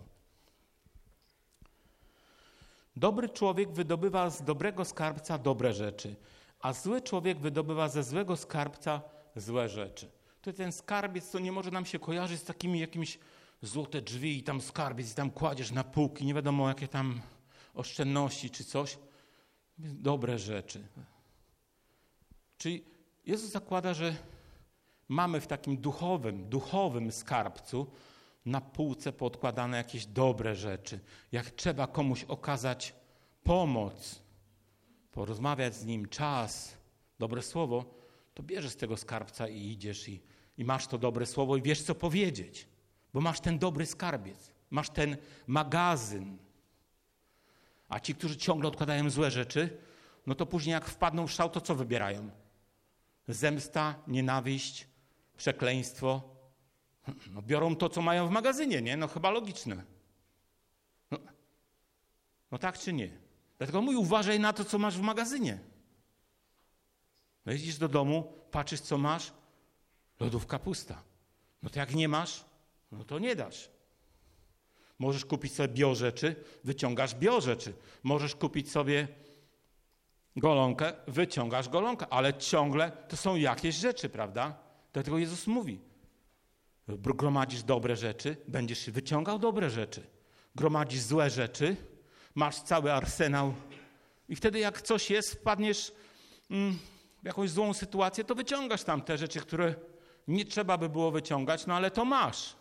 Dobry człowiek wydobywa z dobrego skarbca dobre rzeczy, a zły człowiek wydobywa ze złego skarbca złe rzeczy. To ten skarbiec, to nie może nam się kojarzyć z takimi jakimiś złote drzwi i tam skarbiec i tam kładziesz na półki, nie wiadomo jakie tam oszczędności czy coś. Dobre rzeczy. Czyli Jezus zakłada, że mamy w takim duchowym, duchowym skarbcu na półce podkładane jakieś dobre rzeczy. Jak trzeba komuś okazać pomoc, porozmawiać z nim, czas, dobre słowo, to bierzesz z tego skarbca i idziesz i, i masz to dobre słowo i wiesz, co powiedzieć. Bo masz ten dobry skarbiec, masz ten magazyn. A ci, którzy ciągle odkładają złe rzeczy, no to później jak wpadną w szał, to co wybierają? Zemsta, nienawiść, przekleństwo. No biorą to, co mają w magazynie, nie? No chyba logiczne. No, no tak czy nie? Dlatego mój uważaj na to, co masz w magazynie. No idziesz do domu, patrzysz, co masz, lodówka pusta. No to jak nie masz, no to nie dasz. Możesz kupić sobie biorzeczy, wyciągasz biorzeczy. Możesz kupić sobie golonkę, wyciągasz golonkę, ale ciągle to są jakieś rzeczy, prawda? Dlatego Jezus mówi, gromadzisz dobre rzeczy, będziesz wyciągał dobre rzeczy. Gromadzisz złe rzeczy, masz cały arsenał i wtedy jak coś jest, wpadniesz mm, w jakąś złą sytuację, to wyciągasz tam te rzeczy, które nie trzeba by było wyciągać, no ale to masz.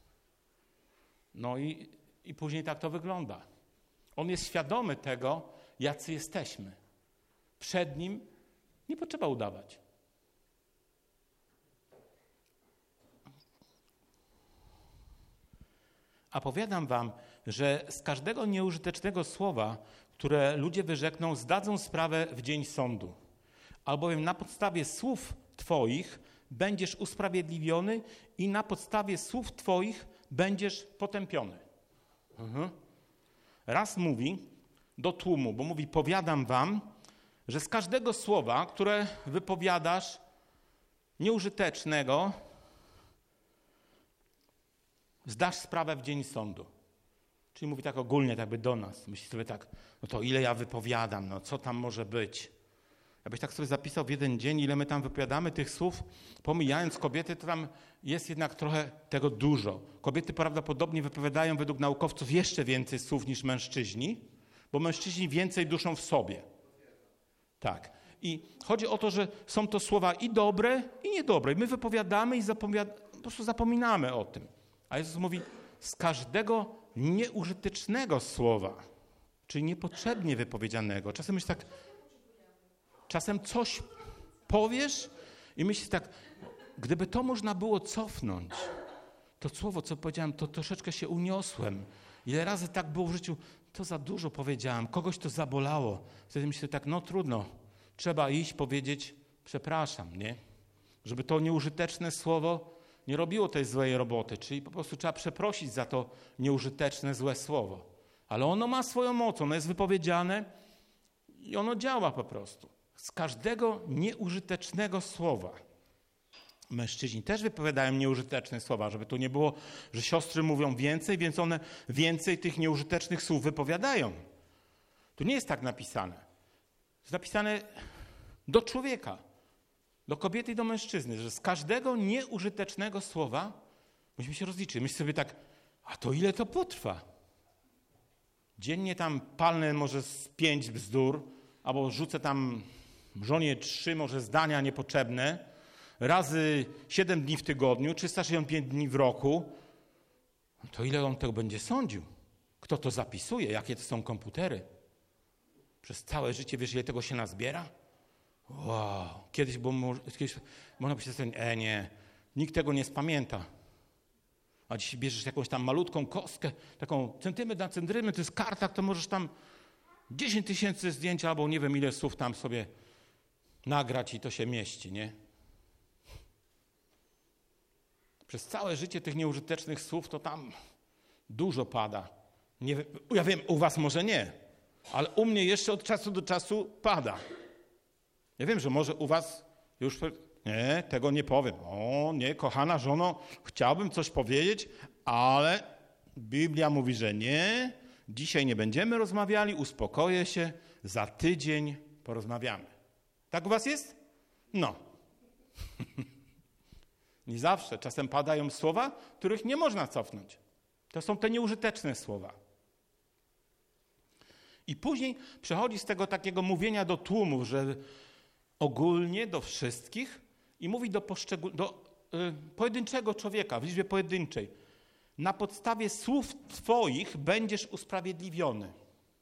No i, i później tak to wygląda. On jest świadomy tego, jacy jesteśmy. Przed Nim nie potrzeba udawać. A powiadam wam, że z każdego nieużytecznego słowa, które ludzie wyrzekną, zdadzą sprawę w dzień sądu. Albowiem na podstawie słów Twoich będziesz usprawiedliwiony i na podstawie słów Twoich będziesz potępiony. Mhm. Raz mówi do tłumu, bo mówi, powiadam wam, że z każdego słowa, które wypowiadasz nieużytecznego, zdasz sprawę w dzień sądu. Czyli mówi tak ogólnie, tak by do nas. Myśli sobie tak, no to ile ja wypowiadam, no co tam może być? Jakbyś tak sobie zapisał w jeden dzień, ile my tam wypowiadamy tych słów, pomijając kobiety, to tam jest jednak trochę tego dużo. Kobiety prawdopodobnie wypowiadają według naukowców jeszcze więcej słów niż mężczyźni, bo mężczyźni więcej duszą w sobie. Tak. I chodzi o to, że są to słowa i dobre, i niedobre. I my wypowiadamy i zapowiada- po prostu zapominamy o tym. A Jezus mówi, z każdego nieużytecznego słowa, czyli niepotrzebnie wypowiedzianego. Czasem myślisz tak, czasem coś powiesz i myślisz tak, gdyby to można było cofnąć, to słowo, co powiedziałem, to troszeczkę się uniosłem. Ile razy tak było w życiu, to za dużo powiedziałem, kogoś to zabolało. Wtedy myślę tak, no trudno, trzeba iść, powiedzieć, przepraszam, nie? żeby to nieużyteczne słowo nie robiło tej złej roboty, czyli po prostu trzeba przeprosić za to nieużyteczne, złe słowo. Ale ono ma swoją moc, ono jest wypowiedziane i ono działa po prostu. Z każdego nieużytecznego słowa. Mężczyźni też wypowiadają nieużyteczne słowa, żeby tu nie było, że siostry mówią więcej, więc one więcej tych nieużytecznych słów wypowiadają. Tu nie jest tak napisane. Jest napisane do człowieka, do kobiety i do mężczyzny, że z każdego nieużytecznego słowa musimy się rozliczyć. Myślę sobie tak, a to ile to potrwa? Dziennie tam palnę może z pięć bzdur, albo rzucę tam żonie trzy może zdania niepotrzebne, razy siedem dni w tygodniu, trzysta sześćdziesiąt pięć dni w roku. To ile on tego będzie sądził? Kto to zapisuje? Jakie to są komputery? Przez całe życie, wiesz, ile tego się nazbiera? Wow. Kiedyś było, kiedyś można powiedzieć, e nie, nikt tego nie spamięta. A dzisiaj bierzesz jakąś tam malutką kostkę, taką centymetr na centymetr, to jest karta, to możesz tam dziesięć tysięcy zdjęć albo nie wiem ile słów tam sobie nagrać i to się mieści, nie? Przez całe życie tych nieużytecznych słów to tam dużo pada. Nie, ja wiem, u was może nie, ale u mnie jeszcze od czasu do czasu pada. Ja wiem, że może u was już... Nie, tego nie powiem. O nie, kochana żono, chciałbym coś powiedzieć, ale Biblia mówi, że nie. Dzisiaj nie będziemy rozmawiali, uspokoję się, za tydzień porozmawiamy. Tak u was jest? No. Nie zawsze. Czasem padają słowa, których nie można cofnąć. To są te nieużyteczne słowa. I później przechodzi z tego takiego mówienia do tłumów, że ogólnie do wszystkich i mówi do, poszczegól- do y, pojedynczego człowieka w liczbie pojedynczej. Na podstawie słów twoich będziesz usprawiedliwiony.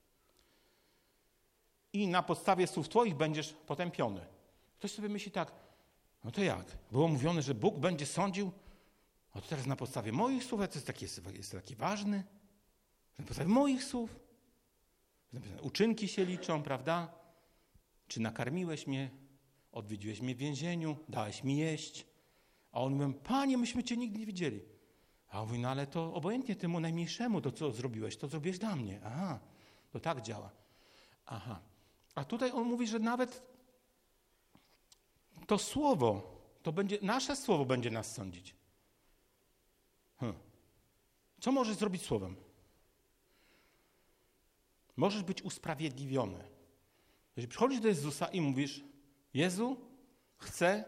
I na podstawie słów twoich będziesz potępiony. Ktoś sobie myśli tak, no to jak? Było mówione, że Bóg będzie sądził, a to teraz na podstawie moich słów, to jest taki, jest taki ważny, że na podstawie moich słów, uczynki się liczą, prawda? Czy nakarmiłeś mnie, odwiedziłeś mnie w więzieniu, dałeś mi jeść. A on mówi, Panie, myśmy cię nigdy nie widzieli. A on mówi, no ale to obojętnie temu najmniejszemu, to co zrobiłeś, to zrobiłeś dla mnie. Aha, to tak działa. Aha. A tutaj on mówi, że nawet to słowo, to będzie, nasze słowo będzie nas sądzić. Hm. Co możesz zrobić słowem? Możesz być usprawiedliwiony. Jeżeli przychodzisz do Jezusa i mówisz, Jezu, chcę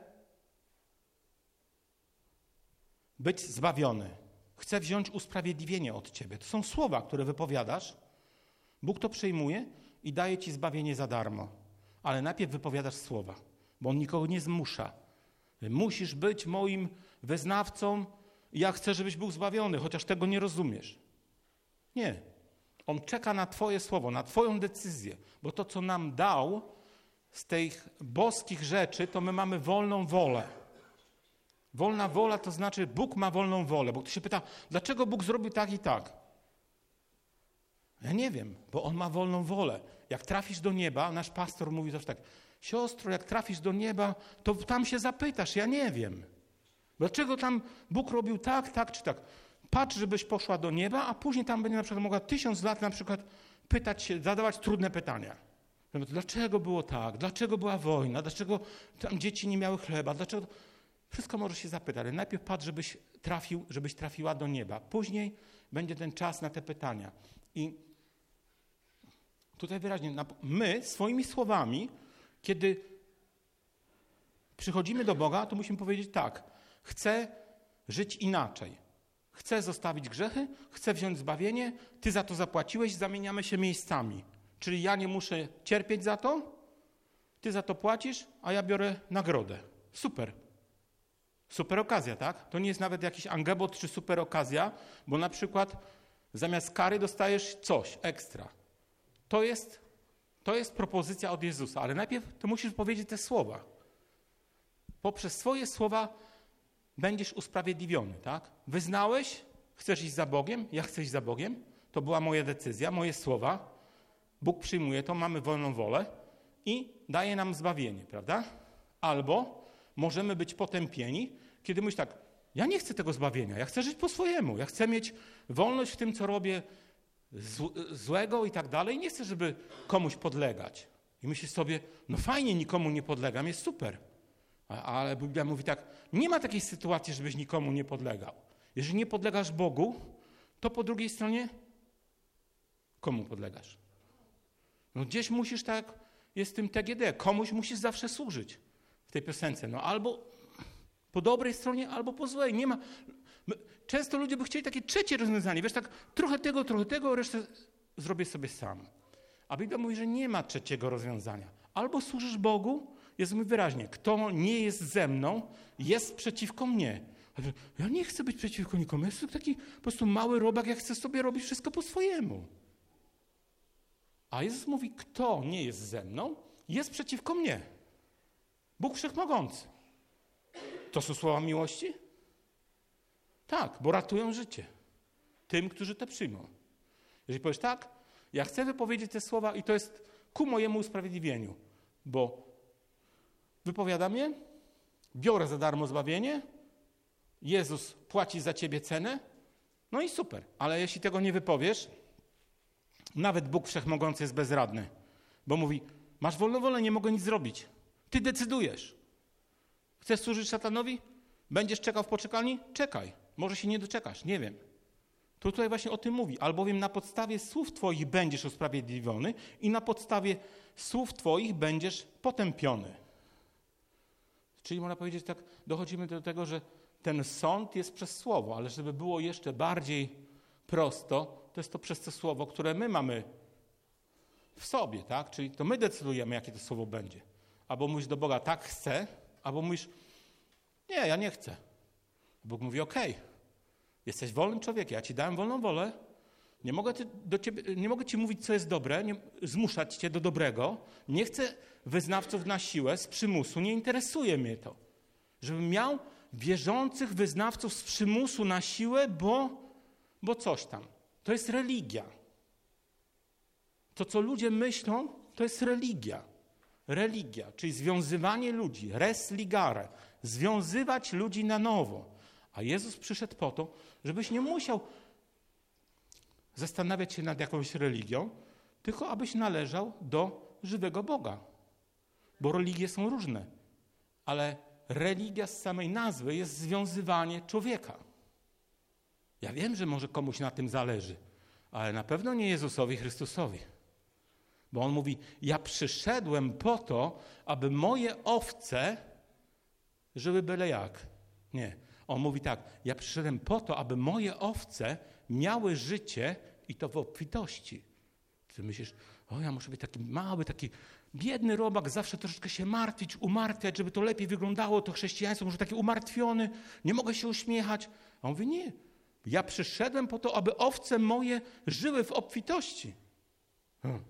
być zbawiony. Chcę wziąć usprawiedliwienie od Ciebie. To są słowa, które wypowiadasz. Bóg to przyjmuje i daje Ci zbawienie za darmo. Ale najpierw wypowiadasz słowa, bo On nikogo nie zmusza. Musisz być moim wyznawcą i ja chcę, żebyś był zbawiony, chociaż tego nie rozumiesz. Nie. On czeka na Twoje słowo, na Twoją decyzję, bo to, co nam dał z tych boskich rzeczy, to my mamy wolną wolę. Wolna wola to znaczy Bóg ma wolną wolę, bo ktoś się pyta, dlaczego Bóg zrobił tak i tak? Ja nie wiem, bo On ma wolną wolę. Jak trafisz do nieba, nasz pastor mówi zawsze tak, siostro, jak trafisz do nieba, to tam się zapytasz, ja nie wiem. Dlaczego tam Bóg robił tak, tak czy tak? Patrz, żebyś poszła do nieba, a później tam będzie na przykład mogła tysiąc lat na przykład pytać się, zadawać trudne pytania. Dlaczego było tak? Dlaczego była wojna? Dlaczego tam dzieci nie miały chleba? Dlaczego... Wszystko możesz się zapytać, ale najpierw patrz, żebyś trafił, żebyś trafiła do nieba. Później będzie ten czas na te pytania. I tutaj wyraźnie, my swoimi słowami, kiedy przychodzimy do Boga, to musimy powiedzieć tak, chcę żyć inaczej. Chcę zostawić grzechy, chcę wziąć zbawienie, Ty za to zapłaciłeś, zamieniamy się miejscami. Czyli ja nie muszę cierpieć za to, Ty za to płacisz, a ja biorę nagrodę. Super. Super okazja, tak? To nie jest nawet jakiś angebot czy super okazja, bo na przykład zamiast kary dostajesz coś ekstra. To jest, to jest propozycja od Jezusa, ale najpierw to musisz powiedzieć te słowa. Poprzez swoje słowa będziesz usprawiedliwiony, tak? Wyznałeś, chcesz iść za Bogiem, ja chcę iść za Bogiem, to była moja decyzja, moje słowa. Bóg przyjmuje to, mamy wolną wolę i daje nam zbawienie, prawda? Albo możemy być potępieni, kiedy mówisz tak, ja nie chcę tego zbawienia, ja chcę żyć po swojemu, ja chcę mieć wolność w tym, co robię złego i tak dalej. Nie chcę, żeby komuś podlegać. I myślisz sobie, no fajnie, nikomu nie podlegam, jest super. Ale Biblia mówi tak, nie ma takiej sytuacji, żebyś nikomu nie podlegał. Jeżeli nie podlegasz Bogu, to po drugiej stronie komu podlegasz? No gdzieś musisz, tak jest w tym T G D, komuś musisz zawsze służyć w tej piosence. No albo po dobrej stronie, albo po złej. Nie ma... Często ludzie by chcieli takie trzecie rozwiązanie. Wiesz, tak trochę tego, trochę tego, resztę zrobię sobie sam. A Biblia mówi, że nie ma trzeciego rozwiązania. Albo służysz Bogu, jest mówi wyraźnie, kto nie jest ze mną, jest przeciwko mnie. Ja nie chcę być przeciwko nikomu. Ja jestem taki po prostu mały robak, jak chcę sobie robić wszystko po swojemu. A Jezus mówi, kto nie jest ze mną, jest przeciwko mnie. Bóg Wszechmogący. To są słowa miłości? Tak, bo ratują życie tym, którzy to przyjmą. Jeżeli powiesz tak, ja chcę wypowiedzieć te słowa i to jest ku mojemu usprawiedliwieniu, bo wypowiadam je, biorę za darmo zbawienie, Jezus płaci za ciebie cenę, no i super. Ale jeśli tego nie wypowiesz, nawet Bóg Wszechmogący jest bezradny, bo mówi, masz wolną wolę, nie mogę nic zrobić. Ty decydujesz. Chcesz służyć szatanowi? Będziesz czekał w poczekalni? Czekaj. Może się nie doczekasz, nie wiem. To tutaj właśnie o tym mówi. Albowiem na podstawie słów twoich będziesz usprawiedliwiony i na podstawie słów twoich będziesz potępiony. Czyli można powiedzieć tak, dochodzimy do tego, że ten sąd jest przez słowo, ale żeby było jeszcze bardziej prosto, to jest to przez to słowo, które my mamy w sobie, tak? Czyli to my decydujemy, jakie to słowo będzie. Albo mówisz do Boga, tak chcę, albo mówisz, nie, ja nie chcę. Bóg mówi, okej, okay, jesteś wolnym człowiekiem, ja ci dałem wolną wolę, nie mogę, ty, do ciebie, nie mogę ci mówić, co jest dobre, nie, zmuszać cię do dobrego, nie chcę wyznawców na siłę, z przymusu, nie interesuje mnie to. Żebym miał wierzących wyznawców z przymusu na siłę, bo, bo coś tam. To jest religia. To, co ludzie myślą, to jest religia. Religia, czyli związywanie ludzi, res ligare, związywać ludzi na nowo. A Jezus przyszedł po to, żebyś nie musiał zastanawiać się nad jakąś religią, tylko abyś należał do żywego Boga. Bo religie są różne, ale religia z samej nazwy jest związywanie człowieka. Ja wiem, że może komuś na tym zależy, ale na pewno nie Jezusowi Chrystusowi. Bo On mówi, ja przyszedłem po to, aby moje owce żyły byle jak. Nie. On mówi tak, ja przyszedłem po to, aby moje owce miały życie i to w obfitości. Ty myślisz, o ja muszę być taki mały, taki biedny robak, zawsze troszeczkę się martwić, umartwiać, żeby to lepiej wyglądało, to chrześcijaństwo, może taki umartwiony, nie mogę się uśmiechać. A on mówi, nie, ja przyszedłem po to, aby owce moje żyły w obfitości. Hmm.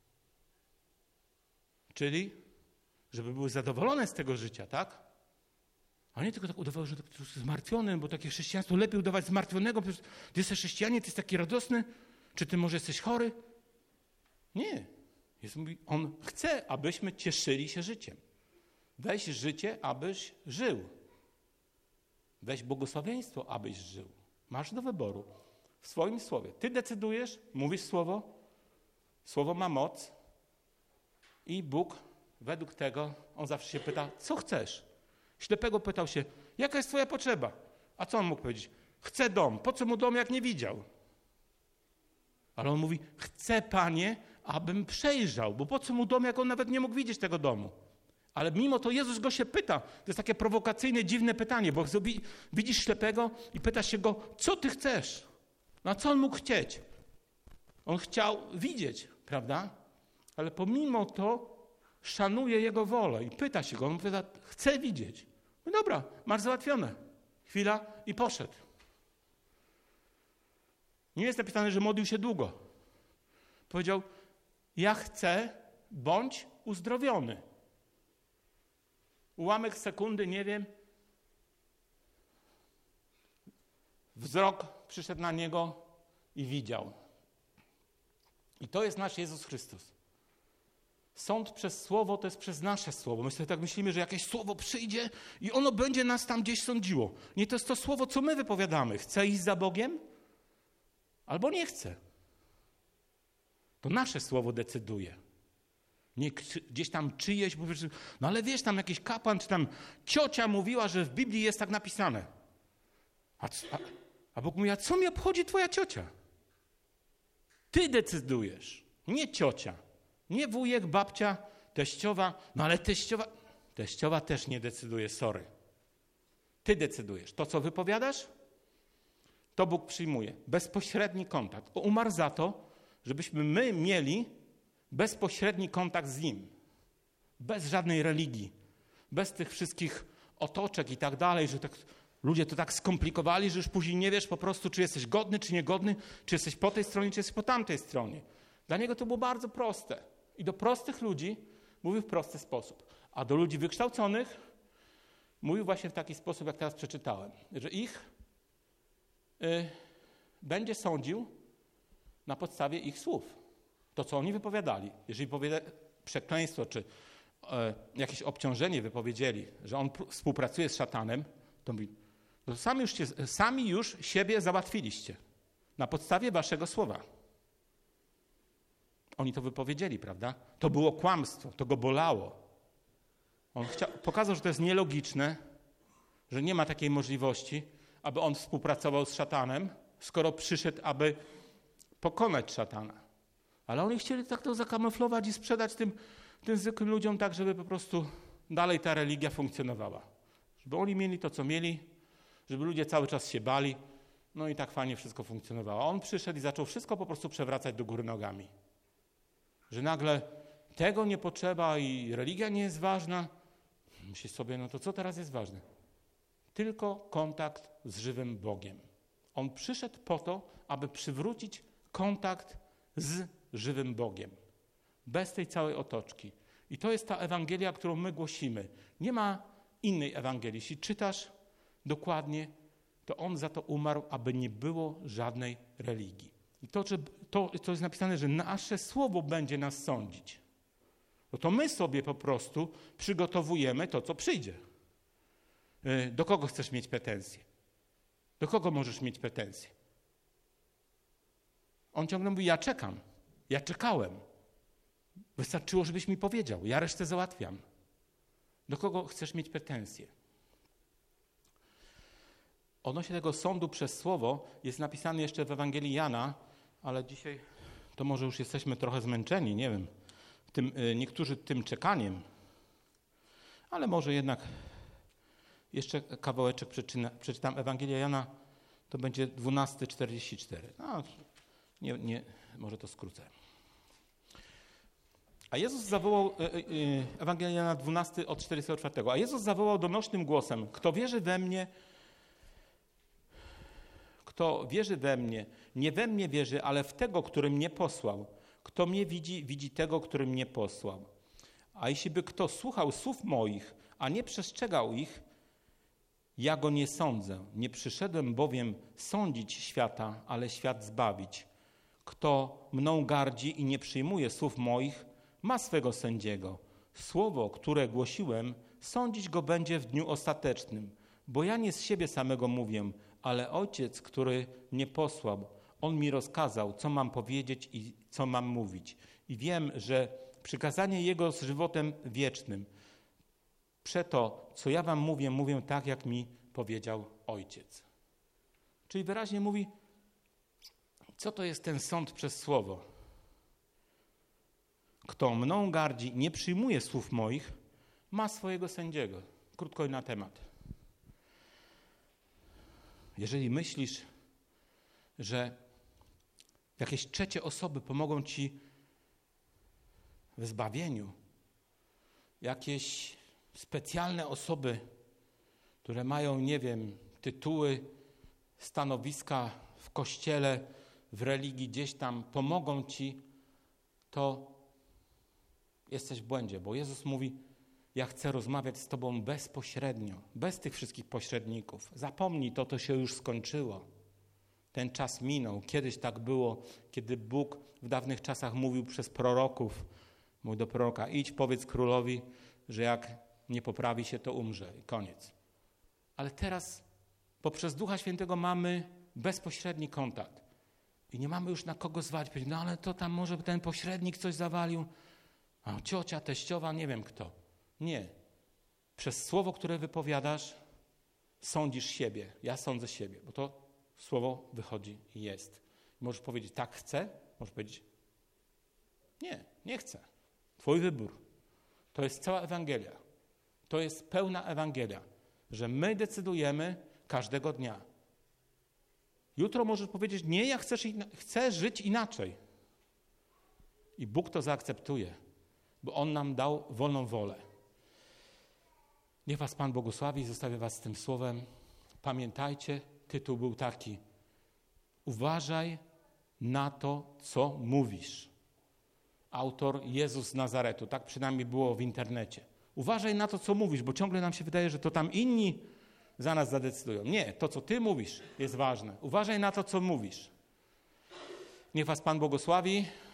Czyli, żeby były zadowolone z tego życia, tak? A nie tylko tak udawało, że to jest zmartwiony, bo takie chrześcijaństwo lepiej udawać zmartwionego, ty jesteś chrześcijanin, ty jesteś taki radosny, czy ty może jesteś chory? Nie. Jezus mówi, On chce, abyśmy cieszyli się życiem. Weź życie, abyś żył. Weź błogosławieństwo, abyś żył. Masz do wyboru w swoim słowie. Ty decydujesz, mówisz słowo, słowo ma moc i Bóg według tego, On zawsze się pyta, co chcesz? Ślepego pytał się, jaka jest twoja potrzeba? A co on mógł powiedzieć? Chcę dom. Po co mu dom, jak nie widział? Ale on mówi, chcę, Panie, abym przejrzał, bo po co mu dom, jak on nawet nie mógł widzieć tego domu? Ale mimo to Jezus go się pyta. To jest takie prowokacyjne, dziwne pytanie, bo widzisz ślepego i pytasz się go, co ty chcesz? No a co on mógł chcieć? On chciał widzieć, prawda? Ale pomimo to szanuje jego wolę i pyta się go. On mówi, chcę widzieć. No dobra, masz załatwione. Chwila i poszedł. Nie jest napisane, że modlił się długo. Powiedział, ja chcę, bądź uzdrowiony. Ułamek sekundy, nie wiem. Wzrok przyszedł na niego i widział. I to jest nasz Jezus Chrystus. Sąd przez słowo to jest przez nasze słowo. My sobie tak myślimy, że jakieś słowo przyjdzie i ono będzie nas tam gdzieś sądziło. Nie, to jest to słowo, co my wypowiadamy. Chce iść za Bogiem? Albo nie chce. To nasze słowo decyduje. Nie gdzieś tam czyjeś, no ale wiesz, tam jakiś kapłan, czy tam ciocia mówiła, że w Biblii jest tak napisane. A, a, a Bóg mówi, a co mi obchodzi twoja ciocia? Ty decydujesz, nie ciocia, nie wujek, babcia, teściowa, no ale teściowa, teściowa też nie decyduje, sorry. Ty decydujesz. To, co wypowiadasz, to Bóg przyjmuje. Bezpośredni kontakt. Umarł za to, żebyśmy my mieli bezpośredni kontakt z Nim. Bez żadnej religii. Bez tych wszystkich otoczek i tak dalej, że tak, ludzie to tak skomplikowali, że już później nie wiesz po prostu, czy jesteś godny, czy niegodny, czy jesteś po tej stronie, czy jesteś po tamtej stronie. Dla Niego to było bardzo proste. I do prostych ludzi mówił w prosty sposób. A do ludzi wykształconych mówił właśnie w taki sposób, jak teraz przeczytałem. Że ich y, będzie sądził na podstawie ich słów. To, co oni wypowiadali. Jeżeli powiada przekleństwo, czy e, jakieś obciążenie wypowiedzieli, że on współpracuje z szatanem, to mówi, to sami już, się, sami już siebie załatwiliście. Na podstawie waszego słowa. Oni to wypowiedzieli, prawda? To było kłamstwo, to go bolało. On chciał, pokazał, że to jest nielogiczne, że nie ma takiej możliwości, aby on współpracował z szatanem, skoro przyszedł, aby pokonać szatana. Ale oni chcieli tak to zakamuflować i sprzedać tym, tym zwykłym ludziom tak, żeby po prostu dalej ta religia funkcjonowała. Żeby oni mieli to, co mieli, żeby ludzie cały czas się bali, no i tak fajnie wszystko funkcjonowało. A on przyszedł i zaczął wszystko po prostu przewracać do góry nogami. Że nagle tego nie potrzeba i religia nie jest ważna. Myślisz sobie, no to co teraz jest ważne? Tylko kontakt z żywym Bogiem. On przyszedł po to, aby przywrócić kontakt z żywym Bogiem. Bez tej całej otoczki. I to jest ta Ewangelia, którą my głosimy. Nie ma innej Ewangelii. Jeśli czytasz dokładnie, to On za to umarł, aby nie było żadnej religii. I to, że, to, to jest napisane, że nasze słowo będzie nas sądzić. No to my sobie po prostu przygotowujemy to, co przyjdzie. Do kogo chcesz mieć pretensje? Do kogo możesz mieć pretensje? On ciągle mówi, ja czekam. Ja czekałem. Wystarczyło, żebyś mi powiedział. Ja resztę załatwiam. Do kogo chcesz mieć pretensje? Odnośnie tego sądu przez słowo jest napisane jeszcze w Ewangelii Jana, ale dzisiaj to może już jesteśmy trochę zmęczeni, nie wiem, tym, niektórzy tym czekaniem, ale może jednak jeszcze kawałeczek przeczyna, przeczytam. Ewangelia Jana to będzie dwunasty czterdzieści cztery. No, nie, nie, może to skrócę. A Jezus zawołał, Ewangelia Jana dwunasty od czterdziestego czwartego. A Jezus zawołał donośnym głosem, kto wierzy we mnie, kto wierzy we mnie, nie we mnie wierzy, ale w tego, który mnie posłał. Kto mnie widzi, widzi tego, który mnie posłał. A jeśli by kto słuchał słów moich, a nie przestrzegał ich, ja go nie sądzę. Nie przyszedłem bowiem sądzić świata, ale świat zbawić. Kto mną gardzi i nie przyjmuje słów moich, ma swego sędziego. Słowo, które głosiłem, sądzić go będzie w dniu ostatecznym. Bo ja nie z siebie samego mówię, ale Ojciec, który mnie posłał, On mi rozkazał, co mam powiedzieć i co mam mówić. I wiem, że przykazanie Jego z żywotem wiecznym. Przeto, co ja wam mówię, mówię tak, jak mi powiedział Ojciec. Czyli wyraźnie mówi, co to jest ten sąd przez słowo. Kto mną gardzi, nie przyjmuje słów moich, ma swojego sędziego. Krótko i na temat. Jeżeli myślisz, że jakieś trzecie osoby pomogą ci w zbawieniu, jakieś specjalne osoby, które mają, nie wiem, tytuły, stanowiska w kościele, w religii, gdzieś tam pomogą ci, to jesteś w błędzie, bo Jezus mówi, ja chcę rozmawiać z tobą bezpośrednio, bez tych wszystkich pośredników. Zapomnij, to to się już skończyło. Ten czas minął. Kiedyś tak było, kiedy Bóg w dawnych czasach mówił przez proroków, Mówi do proroka, idź, powiedz królowi, że jak nie poprawi się, to umrze. I koniec. Ale teraz poprzez Ducha Świętego mamy bezpośredni kontakt. I nie mamy już na kogo zwać. No ale to tam może ten pośrednik coś zawalił. A ciocia, teściowa, nie wiem kto. Nie. Przez słowo, które wypowiadasz, sądzisz siebie. Ja sądzę siebie, bo to słowo wychodzi i jest. Możesz powiedzieć, tak chcę. Możesz powiedzieć, nie, nie chcę. Twój wybór. To jest cała Ewangelia. To jest pełna Ewangelia, że my decydujemy każdego dnia. Jutro możesz powiedzieć, nie, ja chcę, chcę żyć inaczej. I Bóg to zaakceptuje, bo On nam dał wolną wolę. Niech was Pan błogosławi i zostawię was z tym słowem. Pamiętajcie, tytuł był taki. Uważaj na to, co mówisz. Autor Jezus z Nazaretu, tak przynajmniej było w internecie. Uważaj na to, co mówisz, bo ciągle nam się wydaje, że to tam inni za nas zadecydują. Nie, to, co ty mówisz, jest ważne. Uważaj na to, co mówisz. Niech was Pan błogosławi.